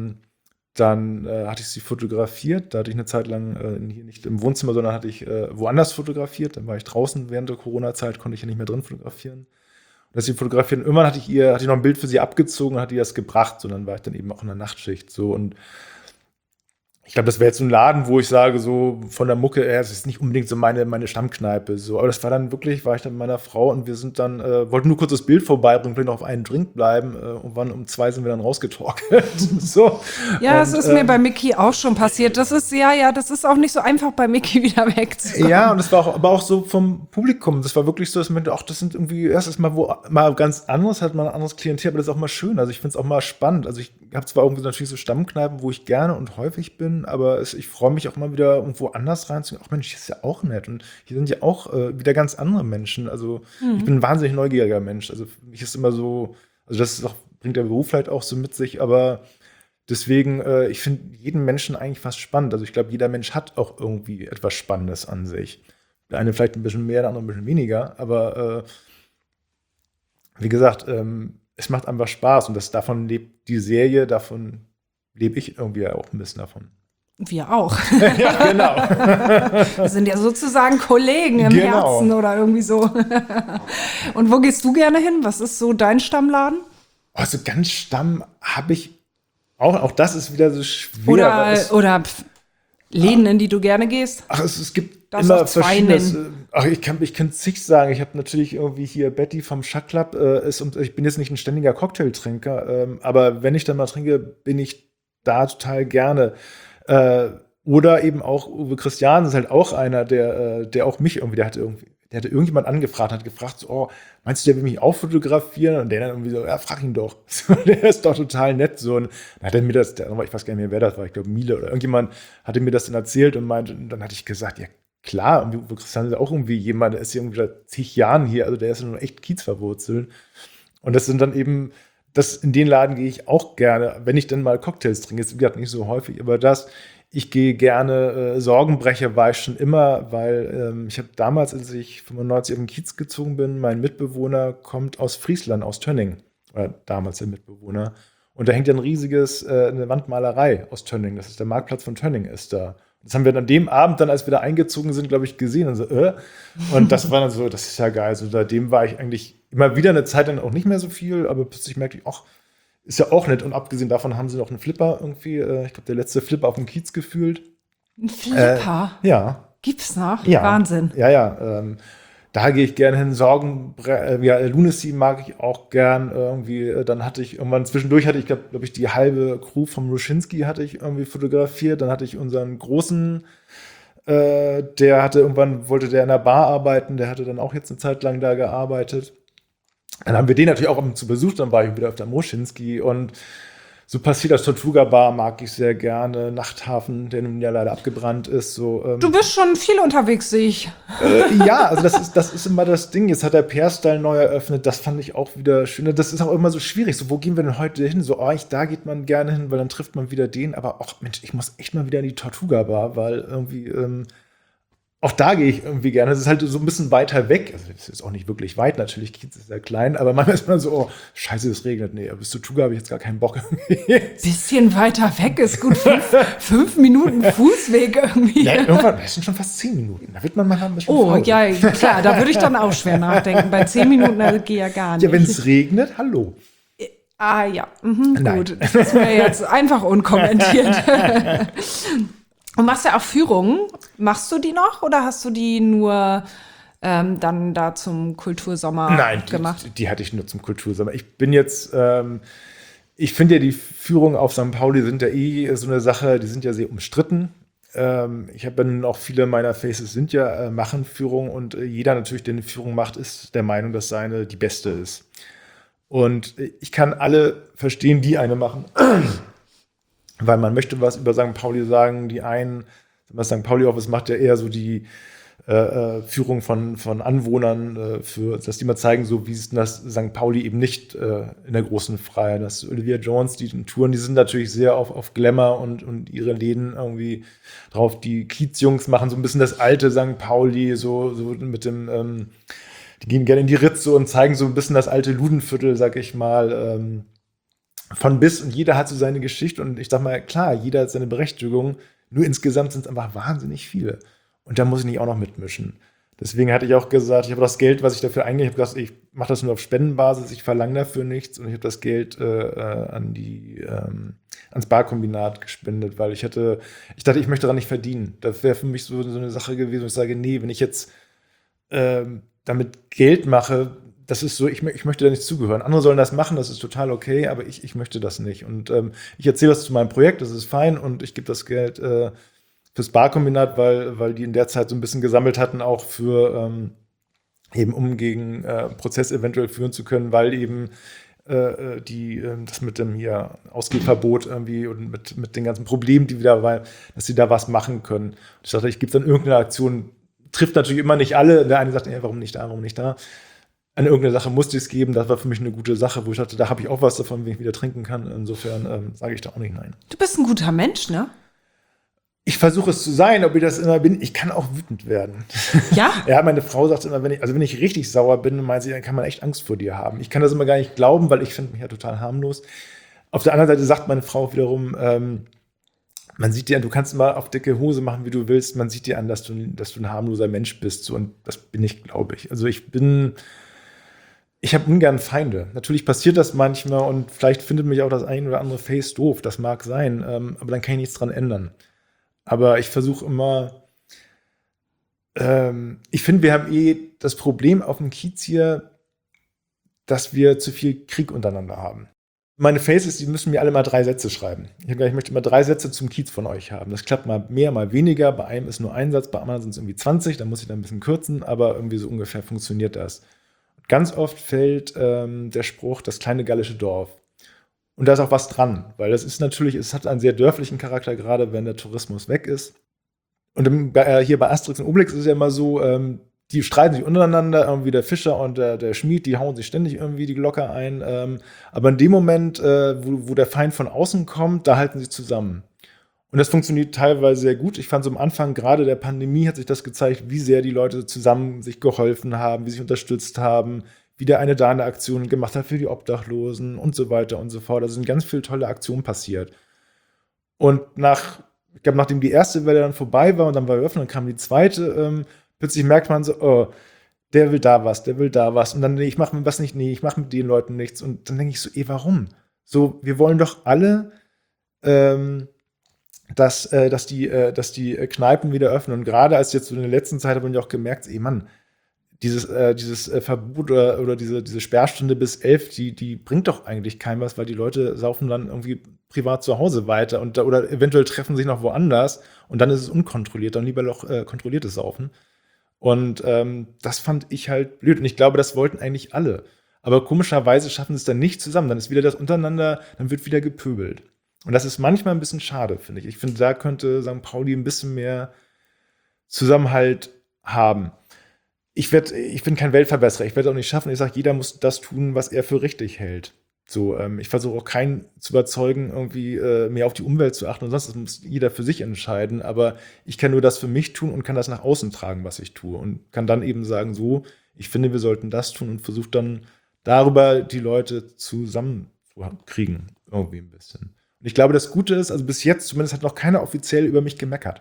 dann hatte ich sie fotografiert. Da hatte ich eine Zeit lang hier nicht im Wohnzimmer, sondern hatte ich woanders fotografiert. Dann war ich draußen während der Corona-Zeit, konnte ich ja nicht mehr drin fotografieren. Und als sie fotografieren, irgendwann hatte ich noch ein Bild für sie abgezogen und hatte ihr das gebracht. Und dann war ich dann eben auch in der Nachtschicht so. Und ich glaube, das wäre jetzt so ein Laden, wo ich sage, so von der Mucke, es ist nicht unbedingt so meine Stammkneipe. So. Aber das war dann wirklich, war ich dann mit meiner Frau und wir sind dann, wollten nur kurz das Bild vorbeibringen, vielleicht noch auf einen Drink bleiben. Und wann um 2 sind wir dann rausgetorkelt. So. Ja, das ist mir bei Micky auch schon passiert. Das ist, das ist auch nicht so einfach, bei Micky wieder wegzukommen. Ja, und das war auch, aber auch so vom Publikum. Das war wirklich so, dass man, ach, das sind irgendwie, das ist mal ganz anderes, hat man ein anderes Klientel, aber das ist auch mal schön. Also ich finde es auch mal spannend. Also ich habe zwar irgendwie natürlich so Stammkneipen, wo ich gerne und häufig bin, aber ich freue mich auch mal wieder irgendwo anders reinzugehen. Ach Mensch, hier ist ja auch nett. Und hier sind ja auch wieder ganz andere Menschen. Also ich bin ein wahnsinnig neugieriger Mensch. Also für mich ist immer so, also das ist auch, bringt der Beruf vielleicht auch so mit sich, aber deswegen, ich finde jeden Menschen eigentlich fast spannend. Also ich glaube, jeder Mensch hat auch irgendwie etwas Spannendes an sich. Der eine vielleicht ein bisschen mehr, der andere ein bisschen weniger, aber wie gesagt, es macht einfach Spaß und davon lebt die Serie, davon lebe ich irgendwie auch ein bisschen davon. Wir auch. Ja, genau. Wir sind ja sozusagen Kollegen im Herzen oder irgendwie so. Und wo gehst du gerne hin? Was ist so dein Stammladen? Also ganz Stamm habe ich auch das ist wieder so schwer. Oder Läden, in die du gerne gehst? Ach, es gibt Darfst immer auch zwei verschiedenes. nennen. Ach, ich kann zig sagen. Ich habe natürlich irgendwie hier Betty vom Shack Club. Ich bin jetzt nicht ein ständiger Cocktailtrinker, aber wenn ich dann mal trinke, bin ich da total gerne. Oder eben auch Uwe Christian ist halt auch einer, der auch mich irgendwie, der hatte irgendjemand angefragt, hat gefragt, so, oh, meinst du, der will mich auch fotografieren? Und der dann irgendwie so, ja, frag ihn doch. Der ist doch total nett. So. Und dann hat er mir das, ich weiß gar nicht mehr, wer das war, ich glaube Miele oder irgendjemand hatte mir das dann erzählt und meinte, und dann hatte ich gesagt, ja klar, und Uwe Christian ist auch irgendwie jemand, der ist irgendwie seit zig Jahren hier, also der ist nur echt Kiez verwurzelt. Und das sind dann eben, in den Laden gehe ich auch gerne, wenn ich dann mal Cocktails trinke, ist wie gesagt nicht so häufig, aber ich gehe gerne, Sorgenbrecher war ich schon immer, weil ich habe damals, als ich 95 auf den Kiez gezogen bin, mein Mitbewohner kommt aus Friesland, aus Tönning, oder damals der Mitbewohner, und da hängt ja eine Wandmalerei aus Tönning, das ist der Marktplatz von Tönning, ist da. Das haben wir an dem Abend dann, als wir da eingezogen sind, glaube ich, gesehen und so, und das war dann so, das ist ja geil, so seitdem war ich eigentlich immer wieder eine Zeit dann auch nicht mehr so viel, aber plötzlich merkte ich, ach, ist ja auch nett. Und abgesehen davon haben sie noch einen Flipper irgendwie. Ich glaube, der letzte Flipper auf dem Kiez gefühlt. Ein Flipper? Ja. Gibt's noch? Ja. Wahnsinn. Ja. Da gehe ich gerne hin. Lunacy mag ich auch gern irgendwie. Dann hatte ich irgendwann zwischendurch, glaube ich, die halbe Crew vom Ruschinski hatte ich irgendwie fotografiert. Dann hatte ich unseren großen, wollte der in der Bar arbeiten. Der hatte dann auch jetzt eine Zeit lang da gearbeitet. Dann haben wir den natürlich auch zu besucht, dann war ich wieder auf der Moschinski und So passiert das. Tortuga Bar mag ich sehr gerne. Nachthafen, der nun ja leider abgebrannt ist. So, Du bist schon viel unterwegs, sehe ich. ja, also das ist immer das Ding. Jetzt hat der Perstyle neu eröffnet. Das fand ich auch wieder schön. Das ist auch immer so schwierig. So, wo gehen wir denn heute hin? So, da geht man gerne hin, weil dann trifft man wieder den. Aber auch, Mensch, ich muss echt mal wieder in die Tortuga Bar, weil irgendwie auch da gehe ich irgendwie gerne. Es ist halt so ein bisschen weiter weg. Also, es ist auch nicht wirklich weit, natürlich. Kiez ist ja klein, aber manchmal ist man so, oh, scheiße, es regnet. Nee, bis zur Tortuga habe ich jetzt gar keinen Bock. Bisschen weiter weg ist gut. 5 Minuten Fußweg irgendwie. Ja, irgendwann, das sind schon fast 10 Minuten. Da wird man mal ein bisschen Oh, faul. ja, klar, da würde ich dann auch schwer nachdenken. Bei 10 Minuten geht ja gar nicht. Ja, wenn es regnet, hallo. Ja, Nein. gut. Das wäre jetzt einfach unkommentiert. Und machst ja auch Führungen. Machst du die noch oder hast du die nur dann da zum Kultursommer gemacht? Die hatte ich nur zum Kultursommer. Ich bin jetzt, ich finde ja, die Führungen auf St. Pauli sind ja so eine Sache, die sind ja sehr umstritten. Ich habe dann auch viele meiner Faces sind ja machen Führungen und jeder natürlich, der eine Führung macht, ist der Meinung, dass seine die beste ist. Und ich kann alle verstehen, die eine machen. Weil man möchte was über St. Pauli sagen. Die einen, das St. Pauli-Office macht ja eher so die Führung von Anwohnern, dass die mal zeigen, so wie ist denn das St. Pauli eben nicht in der großen Freiheit. Das Olivia Jones, die Touren, die sind natürlich sehr auf Glamour und ihre Läden irgendwie drauf. Die Kiezjungs machen so ein bisschen das alte St. Pauli, so mit dem, die gehen gerne in die Ritze und zeigen so ein bisschen das alte Ludenviertel, sag ich mal, von bis, und jeder hat so seine Geschichte und ich sag mal, klar, jeder hat seine Berechtigung, nur insgesamt sind es einfach wahnsinnig viele. Und da muss ich nicht auch noch mitmischen. Deswegen hatte ich auch gesagt, ich habe das Geld, was ich dafür eingehe, ich habe gesagt, ich mache das nur auf Spendenbasis, ich verlange dafür nichts und ich habe das Geld ans Barkombinat gespendet, weil ich dachte, ich möchte daran nicht verdienen. Das wäre für mich so eine Sache gewesen, wo ich sage, nee, wenn ich jetzt damit Geld mache, das ist so, ich möchte da nicht zugehören. Andere sollen das machen, das ist total okay, aber ich möchte das nicht. Und ich erzähle das zu meinem Projekt, das ist fein und ich gebe das Geld fürs Barkombinat, weil die in der Zeit so ein bisschen gesammelt hatten, auch für eben um gegen Prozess eventuell führen zu können, weil eben das mit dem hier Ausgehverbot irgendwie und mit den ganzen Problemen, die wieder waren, dass sie da was machen können. Und ich dachte, ich gebe dann irgendeine Aktion, trifft natürlich immer nicht alle. Der eine sagt, warum nicht da, warum nicht da? An irgendeine Sache musste ich es geben. Das war für mich eine gute Sache, wo ich dachte, da habe ich auch was davon, wenn ich wieder trinken kann. Insofern sage ich da auch nicht nein. Du bist ein guter Mensch, ne? Ich versuche es zu sein, ob ich das immer bin. Ich kann auch wütend werden. Ja? Ja, meine Frau sagt immer, wenn ich richtig sauer bin, meint sie, dann kann man echt Angst vor dir haben. Ich kann das immer gar nicht glauben, weil ich finde mich ja total harmlos. Auf der anderen Seite sagt meine Frau wiederum, man sieht dir an, du kannst mal auf dicke Hose machen, wie du willst. Man sieht dir an, dass du ein harmloser Mensch bist. So, und das bin ich, glaube ich. Also ich habe ungern Feinde. Natürlich passiert das manchmal und vielleicht findet mich auch das ein oder andere Face doof. Das mag sein, aber dann kann ich nichts dran ändern. Aber ich versuche immer, ich finde, wir haben das Problem auf dem Kiez hier, dass wir zu viel Krieg untereinander haben. Meine Faces, die müssen mir alle mal 3 Sätze schreiben. Ich möchte mal 3 Sätze zum Kiez von euch haben. Das klappt mal mehr, mal weniger. Bei einem ist nur ein Satz, bei anderen sind es irgendwie 20. Da muss ich dann ein bisschen kürzen, aber irgendwie so ungefähr funktioniert das. Ganz oft fällt der Spruch, das kleine gallische Dorf. Und da ist auch was dran, weil es hat einen sehr dörflichen Charakter, gerade wenn der Tourismus weg ist. Und hier bei Asterix und Obelix ist es ja immer so, die streiten sich untereinander, irgendwie der Fischer und der Schmied, die hauen sich ständig irgendwie die Glocke ein. Aber in dem Moment, wo der Feind von außen kommt, da halten sie zusammen. Und das funktioniert teilweise sehr gut. Ich fand so am Anfang, gerade der Pandemie, hat sich das gezeigt, wie sehr die Leute zusammen sich geholfen haben, wie sie sich unterstützt haben, wie der eine da eine Aktion gemacht hat für die Obdachlosen und so weiter und so fort. Da sind ganz viele tolle Aktionen passiert. Und ich glaube, nachdem die erste Welle dann vorbei war und dann war eröffnet, dann kam die zweite, plötzlich merkt man so, oh, der will da was. Und dann, nee, ich mache mit was nicht, nee, ich mache mit den Leuten nichts. Und dann denke ich so, warum? So, wir wollen doch alle, dass die Kneipen wieder öffnen. Und gerade als jetzt so in der letzten Zeit hat man ja auch gemerkt, Mann, dieses Verbot oder diese Sperrstunde bis 11, die bringt doch eigentlich keinem was, weil die Leute saufen dann irgendwie privat zu Hause weiter oder eventuell treffen sich noch woanders und dann ist es unkontrolliert, dann lieber noch kontrolliertes Saufen. Und das fand ich halt blöd. Und ich glaube, das wollten eigentlich alle. aber komischerweise schaffen sie es dann nicht zusammen. Dann ist wieder das untereinander, dann wird wieder gepöbelt. Und das ist manchmal ein bisschen schade, finde ich. Ich finde, da könnte St. Pauli ein bisschen mehr Zusammenhalt haben. Ich bin kein Weltverbesserer, ich werde es auch nicht schaffen. Ich sage, jeder muss das tun, was er für richtig hält. So, ich versuche auch keinen zu überzeugen, irgendwie mehr auf die Umwelt zu achten und sonst, das muss jeder für sich entscheiden. Aber ich kann nur das für mich tun und kann das nach außen tragen, was ich tue. Und kann dann eben sagen, so, ich finde, wir sollten das tun und versuche dann darüber die Leute zusammenzukriegen, irgendwie ein bisschen. Und ich glaube, das Gute ist, also bis jetzt zumindest hat noch keiner offiziell über mich gemeckert.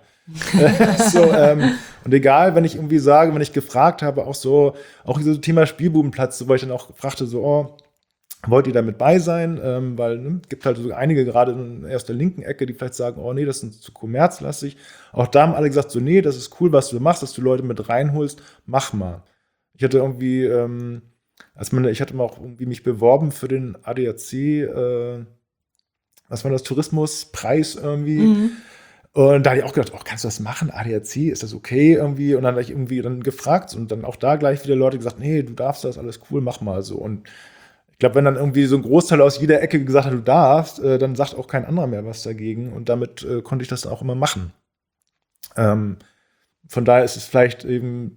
Und egal, wenn ich irgendwie sage, wenn ich gefragt habe, auch so Thema Spielbubenplatz, wo ich dann auch fragte, so, oh, wollt ihr damit bei sein? Weil gibt halt so einige gerade in der linken Ecke, die vielleicht sagen, oh nee, das ist zu kommerzlastig. Auch da haben alle gesagt, so nee, das ist cool, was du machst, dass du Leute mit reinholst, mach mal. Ich hatte irgendwie, ich hatte mal auch irgendwie mich beworben für den ADAC, was war das, Tourismuspreis irgendwie. Mhm. Und da habe ich auch gedacht, oh, kannst du das machen? ADAC, ist das okay irgendwie? Und dann habe ich irgendwie dann gefragt und dann auch da gleich wieder Leute gesagt, nee, du darfst das, alles cool, mach mal so. Und ich glaube, wenn dann irgendwie so ein Großteil aus jeder Ecke gesagt hat, du darfst, dann sagt auch kein anderer mehr was dagegen. Und damit konnte ich das dann auch immer machen. Von daher ist es vielleicht eben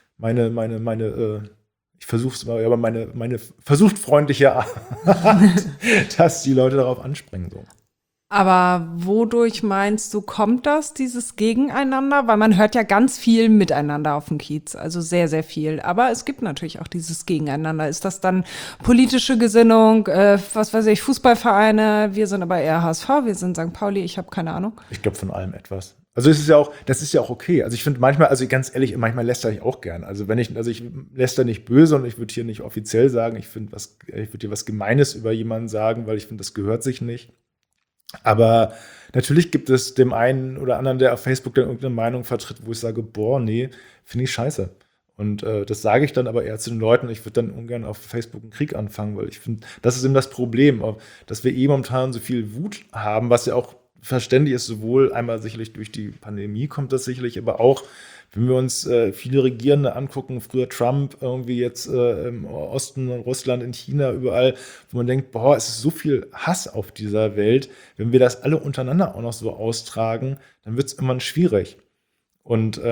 ich versuche es mal, aber meine versucht freundliche Art, dass die Leute darauf anspringen. So. Aber wodurch meinst du, kommt das, dieses Gegeneinander? Weil man hört ja ganz viel miteinander auf dem Kiez, also sehr, sehr viel. Aber es gibt natürlich auch dieses Gegeneinander. Ist das dann politische Gesinnung, was weiß ich, Fußballvereine? Wir sind aber eher HSV, wir sind St. Pauli, ich habe keine Ahnung. Ich glaube von allem etwas. Also das ist ja auch okay. Also ich finde manchmal, also ganz ehrlich, manchmal lästere ich auch gern. Also ich lästere nicht böse und ich würde hier nicht offiziell sagen, ich würde hier was Gemeines über jemanden sagen, weil ich finde, das gehört sich nicht. Aber natürlich gibt es dem einen oder anderen, der auf Facebook dann irgendeine Meinung vertritt, wo ich sage, boah, nee, finde ich scheiße. Und das sage ich dann aber eher zu den Leuten. Ich würde dann ungern auf Facebook einen Krieg anfangen, weil ich finde, das ist eben das Problem, dass wir momentan so viel Wut haben, was ja auch verständlich ist, sowohl einmal sicherlich durch die Pandemie kommt das sicherlich, aber auch, wenn wir uns viele Regierende angucken, früher Trump, irgendwie jetzt im Osten, in Russland, in China, überall, wo man denkt, boah, es ist so viel Hass auf dieser Welt. Wenn wir das alle untereinander auch noch so austragen, dann wird es irgendwann schwierig. Und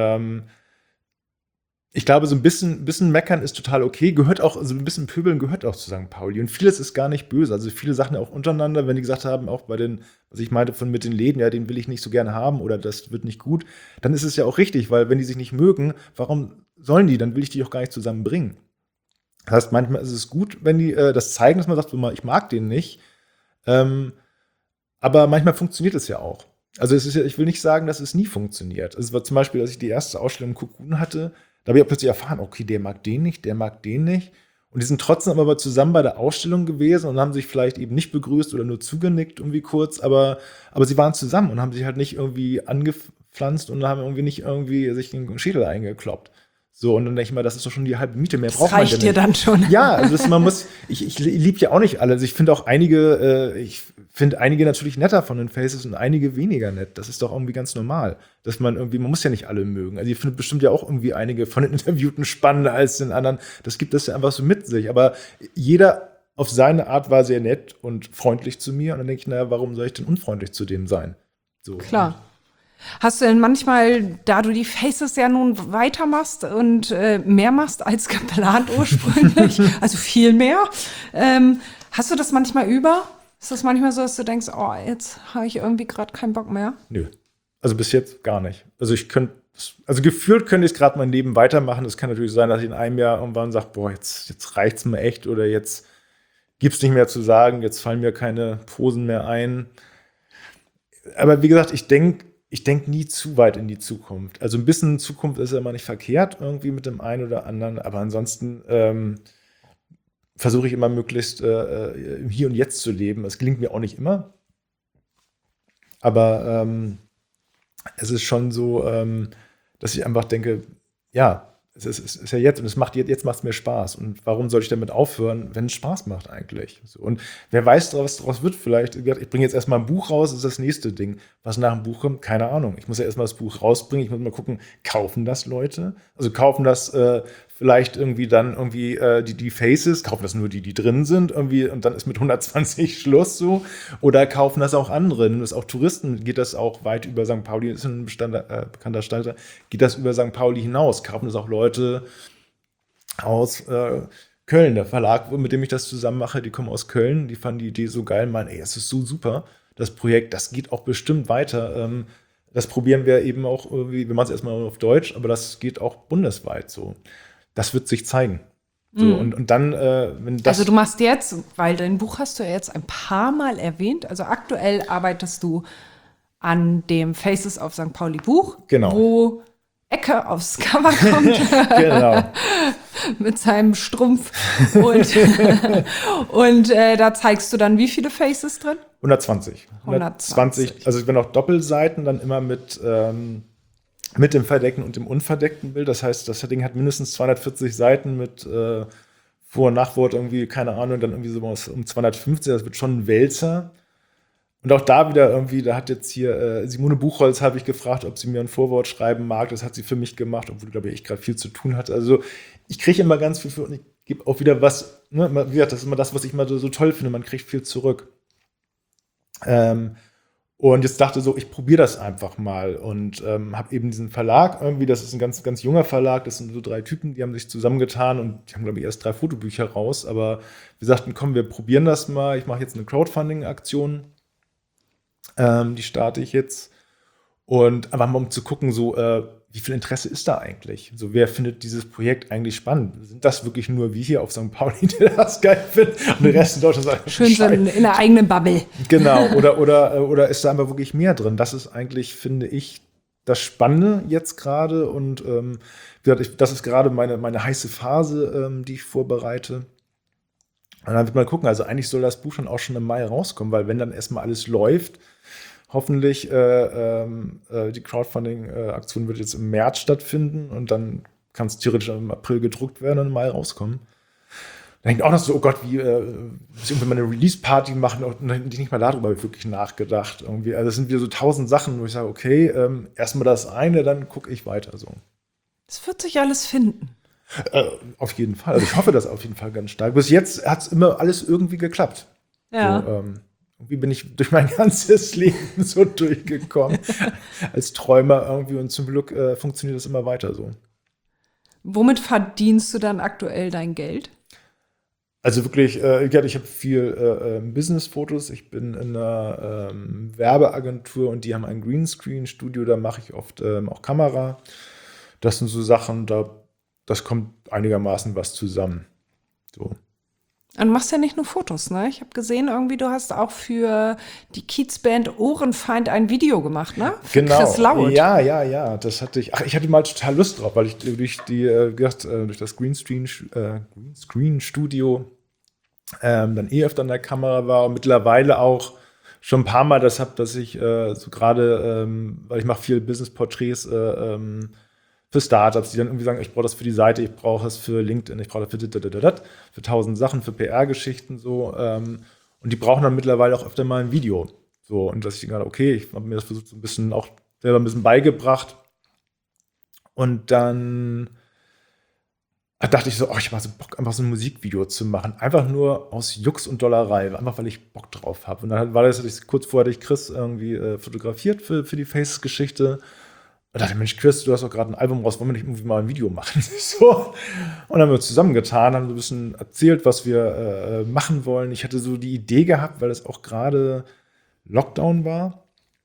ich glaube, so ein bisschen meckern ist total okay, gehört auch, also ein bisschen pöbeln gehört auch zu St. Pauli. Und vieles ist gar nicht böse. Also viele Sachen auch untereinander, wenn die gesagt haben, auch bei den, was ich meinte mit den Läden, ja, den will ich nicht so gerne haben oder das wird nicht gut, dann ist es ja auch richtig, weil wenn die sich nicht mögen, warum sollen die? Dann will ich die auch gar nicht zusammenbringen. Das heißt, manchmal ist es gut, wenn die das zeigen, dass man sagt, ich mag den nicht. Aber manchmal funktioniert es ja auch. Also ich will nicht sagen, dass es nie funktioniert. Es war zum Beispiel, als ich die erste Ausstellung Cocoon hatte, da habe ich auch plötzlich erfahren, okay, der mag den nicht. Und die sind trotzdem aber zusammen bei der Ausstellung gewesen und haben sich vielleicht eben nicht begrüßt oder nur zugenickt irgendwie kurz, aber sie waren zusammen und haben sich halt nicht irgendwie angepflanzt und haben irgendwie nicht irgendwie sich den Schädel eingekloppt. So, und dann denke ich mal, das ist doch schon die halbe Miete, mehr braucht man ja nicht. Das reicht dir dann schon. Ja, also ich liebe ja auch nicht alle. Also ich finde auch einige natürlich netter von den Faces und einige weniger nett. Das ist doch irgendwie ganz normal, dass man muss ja nicht alle mögen. Also ich finde bestimmt ja auch irgendwie einige von den Interviewten spannender als den anderen. Das gibt das ja einfach so mit sich. Aber jeder auf seine Art war sehr nett und freundlich zu mir. Und dann denke ich, naja, warum soll ich denn unfreundlich zu dem sein? So. Klar. Hast du denn manchmal, da du die Faces ja nun weitermachst und mehr machst als geplant ursprünglich, also viel mehr, hast du das manchmal über? Ist das manchmal so, dass du denkst, oh, jetzt habe ich irgendwie gerade keinen Bock mehr? Nö, also bis jetzt gar nicht. Also gefühlt könnte ich gerade mein Leben weitermachen. Das kann natürlich sein, dass ich in einem Jahr irgendwann sage, boah, jetzt reicht's mir echt oder jetzt gibt's nicht mehr zu sagen, jetzt fallen mir keine Posen mehr ein. Aber wie gesagt, ich denke nie zu weit in die Zukunft. Also ein bisschen Zukunft ist ja immer nicht verkehrt, irgendwie mit dem einen oder anderen, aber ansonsten versuche ich immer möglichst im Hier und Jetzt zu leben. Es gelingt mir auch nicht immer, aber es ist schon so, dass ich einfach denke, ja, es ist ja jetzt und jetzt macht es mir Spaß. Und warum soll ich damit aufhören, wenn es Spaß macht eigentlich? So, und wer weiß, was daraus wird vielleicht. Ich bringe jetzt erstmal ein Buch raus, das ist das nächste Ding. Was nach dem Buch kommt, keine Ahnung. Ich muss ja erstmal das Buch rausbringen. Ich muss mal gucken, kaufen das Leute? Also kaufen das vielleicht irgendwie dann irgendwie die Faces, kaufen das nur die drin sind irgendwie und dann ist mit 120 Schluss so. Oder kaufen das auch andere. Nimm das auch Touristen, geht das auch weit über St. Pauli, ist ein bekannter Gestalter, geht das über St. Pauli hinaus. Kaufen das auch Leute aus Köln. Der Verlag, mit dem ich das zusammen mache, die kommen aus Köln, die fanden die Idee so geil, meinen, ey, es ist so super, das Projekt, das geht auch bestimmt weiter. Das probieren wir eben auch irgendwie, wir machen es erstmal auf Deutsch, aber das geht auch bundesweit so. Das wird sich zeigen. So, und dann, wenn das. Also du machst jetzt, weil dein Buch hast du ja jetzt ein paar Mal erwähnt, also aktuell arbeitest du an dem Faces of St. Pauli Buch, Genau. wo Ecke aufs Cover kommt Genau. mit seinem Strumpf und da zeigst du dann wie viele Faces drin? 120. 120. Also es werden auch Doppelseiten dann immer mit dem verdeckten und dem unverdeckten Bild. Das heißt, das Ding hat mindestens 240 Seiten mit Vor- und Nachwort irgendwie, keine Ahnung, dann irgendwie so um 250. Das wird schon ein Wälzer. Und auch da wieder irgendwie, da hat jetzt hier Simone Buchholz, habe ich gefragt, ob sie mir ein Vorwort schreiben mag. Das hat sie für mich gemacht, obwohl, glaube ich, gerade viel zu tun hatte. Also ich kriege immer ganz viel für und ich gebe auch wieder was, ne? Wie gesagt, das ist immer das, was ich immer so toll finde. Man kriegt viel zurück. Und jetzt dachte so, ich probiere das einfach mal und habe eben diesen Verlag irgendwie, das ist ein ganz, ganz junger Verlag, das sind so 3 Typen, die haben sich zusammengetan und die haben, glaube ich, erst 3 Fotobücher raus, aber wir sagten, komm, wir probieren das mal, ich mache jetzt eine Crowdfunding-Aktion, die starte ich jetzt und einfach mal um zu gucken, so, wie viel Interesse ist da eigentlich? So, wer findet dieses Projekt eigentlich spannend? Sind das wirklich nur wir hier auf St. Pauli, die das geil finden und der Rest in Deutschland sagt, Schön so in der eigenen Bubble. Genau, oder ist da einfach wirklich mehr drin? Das ist eigentlich, finde ich, das Spannende jetzt gerade und wie gesagt, das ist gerade meine heiße Phase, die ich vorbereite. Und dann wird man gucken, also eigentlich soll das Buch schon auch schon im Mai rauskommen, weil wenn dann erstmal alles läuft, hoffentlich die Crowdfunding-Aktion wird jetzt im März stattfinden und dann kann es theoretisch im April gedruckt werden und im Mai rauskommen. Dann denkt auch noch so, oh Gott, wie muss ich irgendwie mal eine Release-Party machen und nicht mal darüber habe ich wirklich nachgedacht. Irgendwie. Also das sind wieder so 1000 Sachen, wo ich sage, okay, erstmal das eine, dann gucke ich weiter so. Es wird sich alles finden. Auf jeden Fall. Also ich hoffe das auf jeden Fall ganz stark. Bis jetzt hat es immer alles irgendwie geklappt. Ja. So, irgendwie bin ich durch mein ganzes Leben so durchgekommen als Träumer irgendwie und zum Glück funktioniert das immer weiter so. Womit verdienst du dann aktuell dein Geld? Also wirklich, ich habe viel Business-Fotos. Ich bin in einer Werbeagentur und die haben ein Greenscreen-Studio, da mache ich oft auch Kamera. Das sind so Sachen, das kommt einigermaßen was zusammen. So. Und du machst ja nicht nur Fotos, ne? Ich habe gesehen, irgendwie, du hast auch für die Kiezband Ohrenfeind ein Video gemacht, ne? Für Genau. Chris Laut. Ja. Das hatte ich. Ach, ich hatte mal total Lust drauf, weil ich durch das Greenscreen-Studio dann öfter an der Kamera war und mittlerweile auch schon ein paar Mal das habe, dass ich so gerade, weil ich mache viel Business-Porträts für Startups, die dann irgendwie sagen, ich brauche das für die Seite, ich brauche es für LinkedIn, ich brauche das für 1000 Sachen, für PR-Geschichten so. Und die brauchen dann mittlerweile auch öfter mal ein Video. So, und dass ich gerade, okay, ich habe mir das versucht, so ein bisschen auch selber ein bisschen beigebracht. Und dann dachte ich so, ich habe mal so Bock, einfach so ein Musikvideo zu machen. Einfach nur aus Jux und Dollerei, einfach weil ich Bock drauf habe. Und dann war das, kurz vorher hatte ich Chris irgendwie fotografiert für die Faces-Geschichte. Und dachte, Mensch, Chris, du hast doch gerade ein Album raus, wollen wir nicht irgendwie mal ein Video machen? So. Und dann haben wir uns zusammengetan, haben so ein bisschen erzählt, was wir machen wollen. Ich hatte so die Idee gehabt, weil es auch gerade Lockdown war.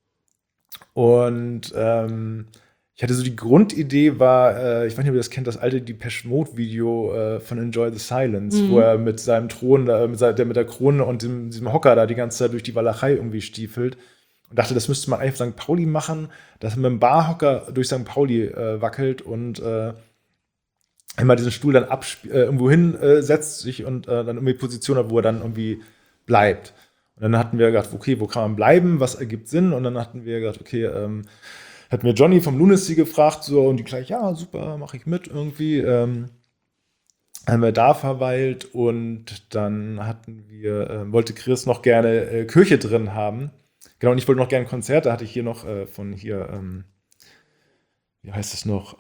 Und ich hatte so die Grundidee war, ich weiß nicht, ob ihr das kennt, das alte Depeche Mode Video von Enjoy the Silence, wo er mit seinem Thron, mit der Krone und diesem Hocker da die ganze Zeit durch die Walachei irgendwie stiefelt. Und dachte, das müsste man eigentlich auf St. Pauli machen, dass man mit dem Barhocker durch St. Pauli wackelt und immer diesen Stuhl dann irgendwo hinsetzt sich und dann irgendwie Position hat, wo er dann irgendwie bleibt. Und dann hatten wir gedacht, okay, wo kann man bleiben, was ergibt Sinn? Und dann hatten wir gedacht, okay, hatten wir Johnny vom Lunacy gefragt, so, und die gleich, ja, super, mache ich mit irgendwie. Haben wir da verweilt und dann wollte Chris noch gerne Kirche drin haben. Genau, und ich wollte noch gerne Konzerte, hatte ich hier noch wie heißt es noch,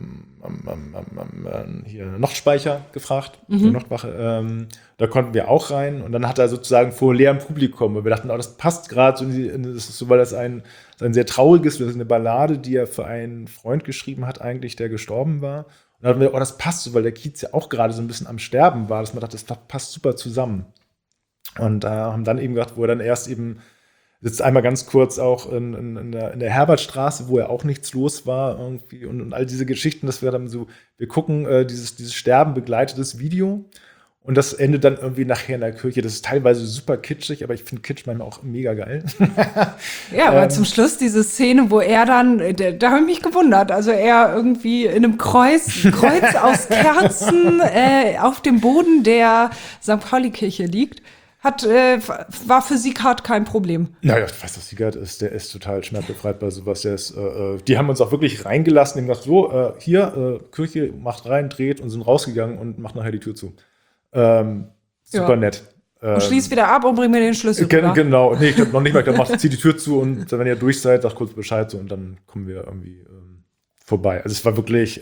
hier Nachtspeicher gefragt, für Nachtwache. Da konnten wir auch rein und dann hat er sozusagen vor leerem Publikum, weil wir dachten, das passt gerade so, das ist so, weil das ein sehr trauriges, das ist eine Ballade, die er für einen Freund geschrieben hat eigentlich, der gestorben war. Und dann hatten wir, das passt so, weil der Kiez ja auch gerade so ein bisschen am Sterben war, dass man dachte, das passt super zusammen. Und haben dann eben gedacht, wo er dann erst eben sitzt einmal ganz kurz auch in der Herbertstraße, wo ja auch nichts los war irgendwie und all diese Geschichten, dass wir dann so, wir gucken dieses Sterben begleitetes Video und das endet dann irgendwie nachher in der Kirche. Das ist teilweise super kitschig, aber ich finde Kitsch manchmal auch mega geil. Ja, aber zum Schluss diese Szene, wo er dann, da habe ich mich gewundert, also er irgendwie in einem Kreuz aus Kerzen auf dem Boden der St. Pauli-Kirche liegt. War für Sieghart kein Problem. Naja, ich weiß, was Sieghart ist. Der ist total schmerzbefreit bei sowas. Die haben uns auch wirklich reingelassen. Die haben gesagt, so, hier, Kirche, macht rein, dreht und sind rausgegangen und macht nachher die Tür zu. Super nett. Und schließt wieder ab und bringt mir den Schlüssel. Genau. Nee, ich glaube noch nicht mal. Ich glaube, zieht die Tür zu und wenn ihr durch seid, sagt kurz Bescheid so, und dann kommen wir irgendwie vorbei. Also es war wirklich,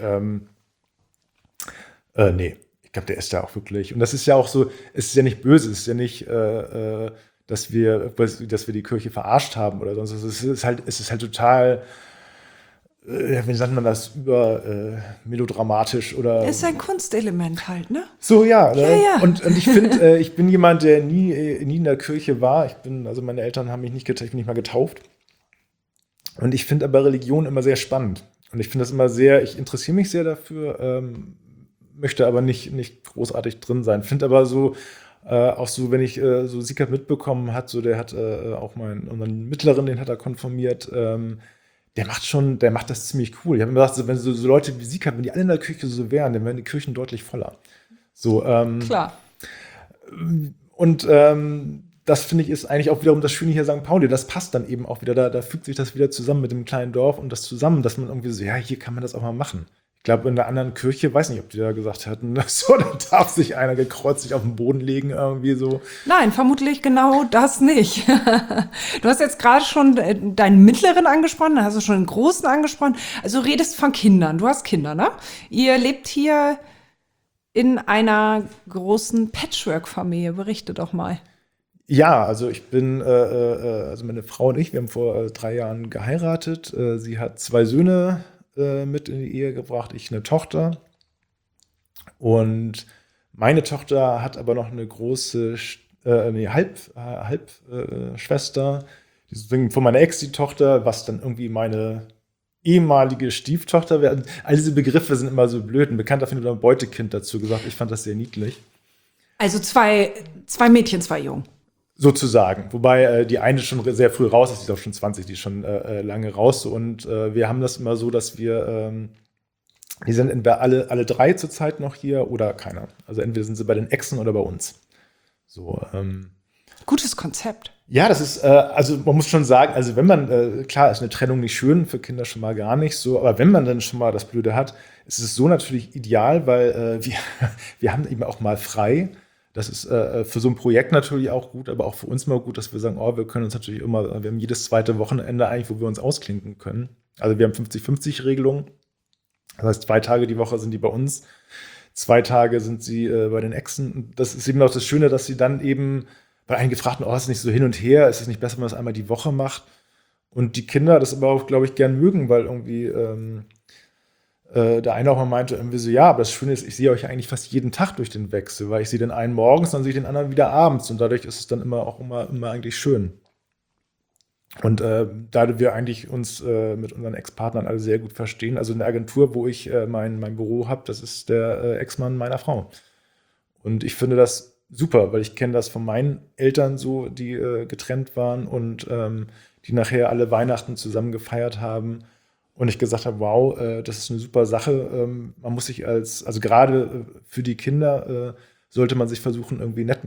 nee. Ich glaube, der ist ja auch wirklich. Und das ist ja auch so, es ist ja nicht böse, es ist ja nicht, dass wir die Kirche verarscht haben oder sonst was. Es ist halt total, wie sagt man das, melodramatisch oder. Es ist ein Kunstelement halt, ne? So, ja. Ja. Und ich finde, ich bin jemand, der nie in der Kirche war. Also meine Eltern haben mich nicht ich bin nicht mal getauft. Und ich finde aber Religion immer sehr spannend. Und ich finde das immer ich interessiere mich sehr dafür, möchte aber nicht großartig drin sein. Finde aber so, auch so, wenn ich so Sieghart mitbekommen hat, so der hat auch unseren Mittleren, den hat er konfirmiert, der macht das ziemlich cool. Ich habe mir gedacht, wenn so Leute wie Sieghart, wenn die alle in der Kirche so wären, dann wären die Kirchen deutlich voller. So, klar. Und das finde ich ist eigentlich auch wiederum das Schöne hier St. Pauli. Das passt dann eben auch wieder, da fügt sich das wieder zusammen mit dem kleinen Dorf und das zusammen, dass man irgendwie so, ja, hier kann man das auch mal machen. Ich glaube, in der anderen Kirche, weiß nicht, ob die da gesagt hatten, so, da darf sich einer gekreuzigt auf den Boden legen, irgendwie so. Nein, vermutlich genau das nicht. Du hast jetzt gerade schon deinen Mittleren angesprochen, dann hast du schon den Großen angesprochen. Also du redest von Kindern. Du hast Kinder, ne? Ihr lebt hier in einer großen Patchwork-Familie. Berichte doch mal. Ja, also ich bin, also meine Frau und ich, wir haben vor 3 Jahren geheiratet. Sie hat 2 Söhne mit in die Ehe gebracht, ich eine Tochter. Und meine Tochter hat aber noch eine große Halbschwester, deswegen von meiner Ex die Tochter, was dann irgendwie meine ehemalige Stieftochter wäre. All diese Begriffe sind immer so blöd. Ein Bekannter findet ein Beutekind dazu gesagt. Ich fand das sehr niedlich. Also zwei Mädchen, 2 Jungen. Sozusagen. Wobei die eine schon sehr früh raus ist, die ist auch schon 20, die ist schon lange raus. Und wir haben das immer so, dass wir, die sind entweder alle 3 zurzeit noch hier oder keiner. Also entweder sind sie bei den Exen oder bei uns. So, Gutes Konzept. ja, das ist, also man muss schon sagen, also wenn man, klar ist eine Trennung nicht schön, für Kinder schon mal gar nicht so, aber wenn man dann schon mal das Blöde hat, ist es so natürlich ideal, weil wir haben eben auch mal frei. Das ist für so ein Projekt natürlich auch gut, aber auch für uns mal gut, dass wir sagen, wir können uns natürlich immer, wir haben jedes zweite Wochenende eigentlich, wo wir uns ausklinken können. Also wir haben 50-50-Regelung. Das heißt, 2 Tage die Woche sind die bei uns, 2 Tage sind sie bei den Exen. Und das ist eben auch das Schöne, dass sie dann eben bei einem gefragt, ist es nicht so hin und her, ist es nicht besser, wenn man das einmal die Woche macht? Und die Kinder das aber auch, glaube ich, gern mögen, weil irgendwie der eine auch mal meinte irgendwie so, ja, aber das Schöne ist, ich sehe euch eigentlich fast jeden Tag durch den Wechsel, weil ich sehe den einen morgens, dann sehe ich den anderen wieder abends und dadurch ist es dann immer eigentlich schön. Und da wir eigentlich uns mit unseren Ex-Partnern alle sehr gut verstehen, also in der Agentur, wo ich mein Büro habe, das ist der Ex-Mann meiner Frau. Und ich finde das super, weil ich kenne das von meinen Eltern so, die getrennt waren und die nachher alle Weihnachten zusammen gefeiert haben. Und ich gesagt habe, wow, das ist eine super Sache. Man muss sich also gerade für die Kinder sollte man sich versuchen, irgendwie nett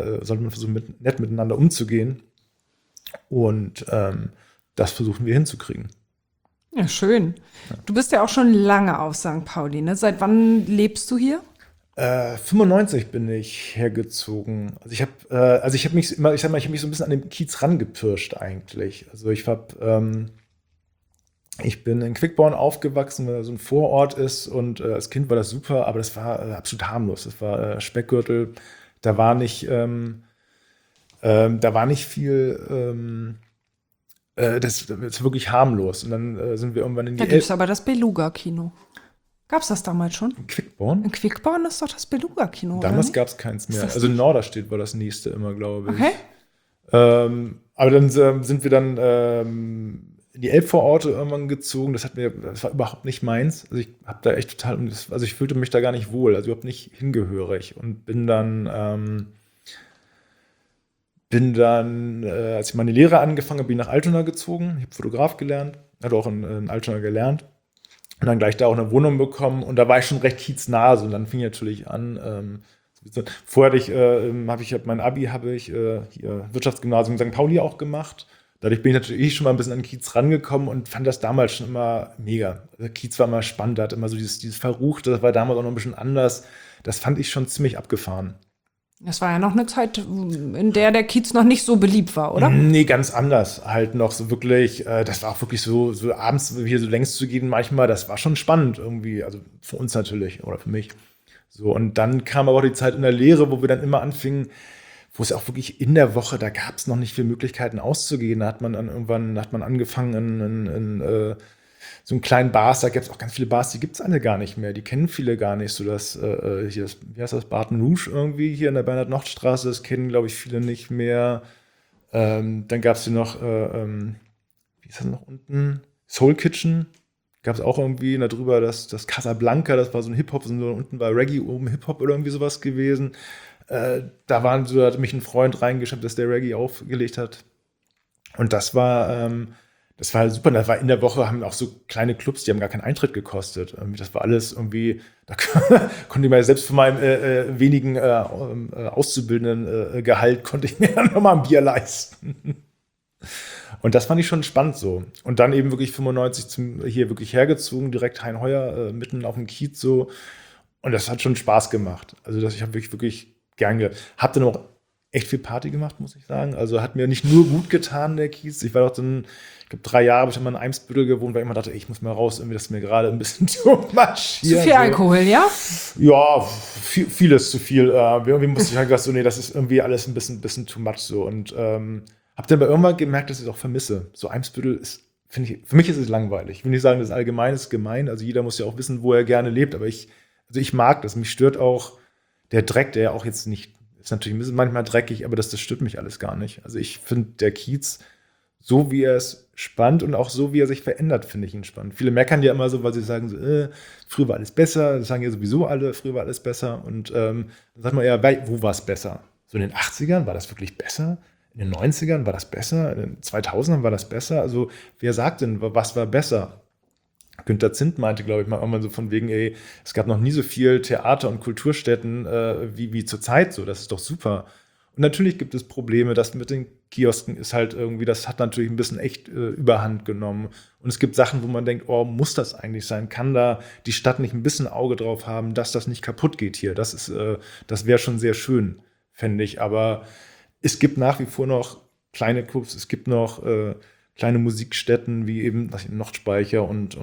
miteinander umzugehen. Und das versuchen wir hinzukriegen. Ja, schön. Du bist ja auch schon lange auf St. Pauli, ne? Seit wann lebst du hier? 95 bin ich hergezogen. Also ich habe mich so ein bisschen an den Kiez rangepirscht eigentlich. Also ich habe Ich bin in Quickborn aufgewachsen, weil da so ein Vorort ist und als Kind war das super, aber das war absolut harmlos. Das war Speckgürtel, da war nicht, da war nicht viel, das ist wirklich harmlos. Und dann sind wir irgendwann in Da die gibt es aber das Beluga-Kino. Gab es das damals schon? Quickborn. In Quickborn ist doch das Beluga-Kino, oder Damals nicht? gab es keins mehr. das Also Norderstedt war das nächste immer, glaube ich. Okay. Aber dann sind wir dann in die Elbvororte irgendwann gezogen. Das war überhaupt nicht meins. Also ich habe da echt total, also ich fühlte mich da gar nicht wohl, also überhaupt nicht hingehörig und als ich meine Lehre angefangen habe, bin ich nach Altona gezogen. Ich habe Fotograf gelernt, hatte auch in Altona gelernt und dann gleich da auch eine Wohnung bekommen und da war ich schon recht kieznah. Und dann fing ich natürlich an. Vorher habe ich mein Abi hier Wirtschaftsgymnasium in St. Pauli auch gemacht. Dadurch bin ich natürlich schon mal ein bisschen an den Kiez rangekommen und fand das damals schon immer mega. Der Kiez war immer spannend, da hat immer so dieses Verruchte, das war damals auch noch ein bisschen anders. Das fand ich schon ziemlich abgefahren. Das war ja noch eine Zeit, in der Kiez noch nicht so beliebt war, oder? Nee, ganz anders. Halt noch so wirklich, das war auch wirklich so abends hier so längs zu gehen manchmal, das war schon spannend irgendwie, also für uns natürlich oder für mich. So, und dann kam aber auch die Zeit in der Lehre, wo wir dann immer anfingen, wo es auch wirklich in der Woche, da gab es noch nicht viele Möglichkeiten auszugehen. Da hat man dann irgendwann angefangen in so einen kleinen Bars, da gibt es auch ganz viele Bars, die gibt es alle gar nicht mehr. Die kennen viele gar nicht. So wie heißt das, Baton Rouge irgendwie hier in der Bernhard-Nocht-Straße, das kennen, glaube ich, viele nicht mehr. Dann gab es hier noch, wie ist das noch unten? Soul Kitchen. Gab es auch irgendwie darüber, das Casablanca, das war so ein Hip-Hop, so unten war Reggae, oben Hip-Hop oder irgendwie sowas gewesen. Da hat mich ein Freund reingeschafft, dass der Reggae aufgelegt hat. Und das war super. Das war in der Woche, haben auch so kleine Clubs, die haben gar keinen Eintritt gekostet. Das war alles irgendwie, da konnte ich mir selbst von meinem wenigen auszubildenden Gehalt, konnte ich mir dann nochmal ein Bier leisten. Und das fand ich schon spannend so. Und dann eben wirklich 95 hier wirklich hergezogen, direkt Hainheuer, mitten auf dem Kiez so. Und das hat schon Spaß gemacht. Also ich habe wirklich gern hab dann auch echt viel Party gemacht, muss ich sagen. Also hat mir nicht nur gut getan, der Kiez. Ich war doch dann, ich glaube 3 Jahre habe ich immer in Eimsbüttel gewohnt, weil ich immer dachte, ich muss mal raus, irgendwie das ist mir gerade ein bisschen zu marschieren. Zu viel Alkohol, ja? Ja, vieles zu viel. Irgendwie musste ich halt gesagt, so, nee, das ist irgendwie alles ein bisschen too much so. Und habe dann aber irgendwann gemerkt, dass ich es auch vermisse. So Eimsbüttel ist, finde ich, für mich ist es langweilig. Ich will nicht sagen, das Allgemeine ist gemein. Also jeder muss ja auch wissen, wo er gerne lebt. Aber ich mag das. Mich stört auch der Dreck, der ja auch jetzt nicht, ist natürlich ein bisschen manchmal dreckig, aber das stört mich alles gar nicht. Also ich finde der Kiez, so wie er ist, spannend und auch so wie er sich verändert, finde ich ihn spannend. Viele meckern ja immer so, weil sie sagen so, früher war alles besser. Das sagen ja sowieso alle, früher war alles besser. Und dann sagt man ja, wo war es besser? So in den 80ern war das wirklich besser? In den 90ern war das besser? In den 2000ern war das besser? Also wer sagt denn, was war besser? Günter Zint meinte, glaube ich, mal irgendwann so von wegen, es gab noch nie so viel Theater- und Kulturstätten wie zur Zeit so. Das ist doch super. Und natürlich gibt es Probleme, das mit den Kiosken ist halt irgendwie, das hat natürlich ein bisschen echt Überhand genommen. Und es gibt Sachen, wo man denkt, oh, muss das eigentlich sein? Kann da die Stadt nicht ein bisschen Auge drauf haben, dass das nicht kaputt geht hier? Das wäre schon sehr schön, fände ich. Aber es gibt nach wie vor noch kleine Clubs, es gibt noch kleine Musikstätten wie eben Nochtspeicher und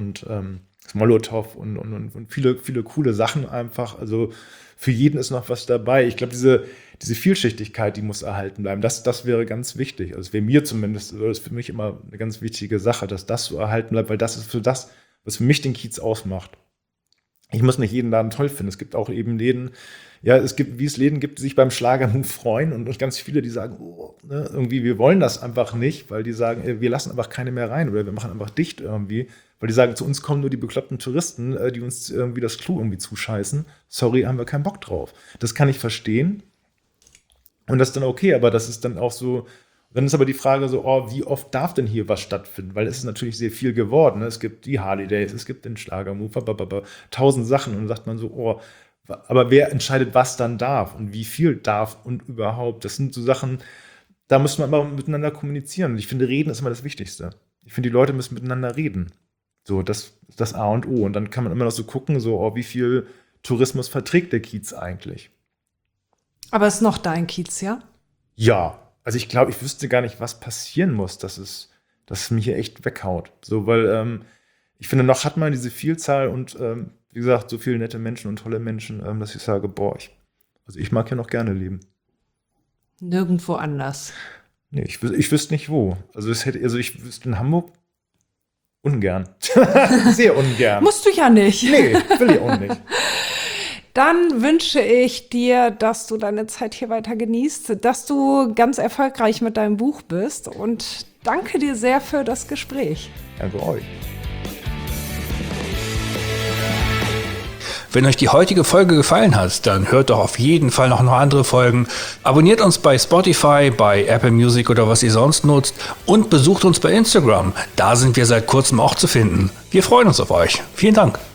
Molotow und viele, viele coole Sachen einfach. Also für jeden ist noch was dabei. Ich glaube, diese Vielschichtigkeit, die muss erhalten bleiben. Das wäre ganz wichtig. Also es wäre mir zumindest, das ist für mich immer eine ganz wichtige Sache, dass das so erhalten bleibt, weil das ist für das, was für mich den Kiez ausmacht. Ich muss nicht jeden Laden toll finden. Es gibt auch eben Läden, ja, wie es Läden gibt, die sich beim Schlagermove freuen und ganz viele, die sagen, oh, ne, irgendwie, wir wollen das einfach nicht, weil die sagen, wir lassen einfach keine mehr rein oder wir machen einfach dicht irgendwie, weil die sagen, zu uns kommen nur die bekloppten Touristen, die uns irgendwie das Klo irgendwie zuscheißen. Sorry, haben wir keinen Bock drauf. Das kann ich verstehen und das ist dann okay, aber das ist dann auch so, dann ist aber die Frage so, oh, wie oft darf denn hier was stattfinden? Weil es ist natürlich sehr viel geworden. Ne? Es gibt die Harley Days, es gibt den Schlagermove, 1000 Sachen und dann sagt man so, oh, aber wer entscheidet, was dann darf und wie viel darf und überhaupt? Das sind so Sachen, da muss man immer miteinander kommunizieren. Und ich finde, reden ist immer das Wichtigste. Ich finde, die Leute müssen miteinander reden. So, das ist das A und O. Und dann kann man immer noch so gucken, so, oh, wie viel Tourismus verträgt der Kiez eigentlich? Aber ist noch dein Kiez, ja? Ja, also ich glaube, ich wüsste gar nicht, was passieren muss, dass es mich hier echt weghaut. So, weil ich finde, noch hat man diese Vielzahl und wie gesagt, so viele nette Menschen und tolle Menschen, dass ich sage, ich mag hier noch gerne leben. Nirgendwo anders. Nee, ich wüsste nicht wo. Also ich wüsste in Hamburg ungern. Sehr ungern. Musst du ja nicht. Nee, will ich auch nicht. Dann wünsche ich dir, dass du deine Zeit hier weiter genießt, dass du ganz erfolgreich mit deinem Buch bist und danke dir sehr für das Gespräch. Danke euch. Wenn euch die heutige Folge gefallen hat, dann hört doch auf jeden Fall noch andere Folgen. Abonniert uns bei Spotify, bei Apple Music oder was ihr sonst nutzt und besucht uns bei Instagram. Da sind wir seit kurzem auch zu finden. Wir freuen uns auf euch. Vielen Dank.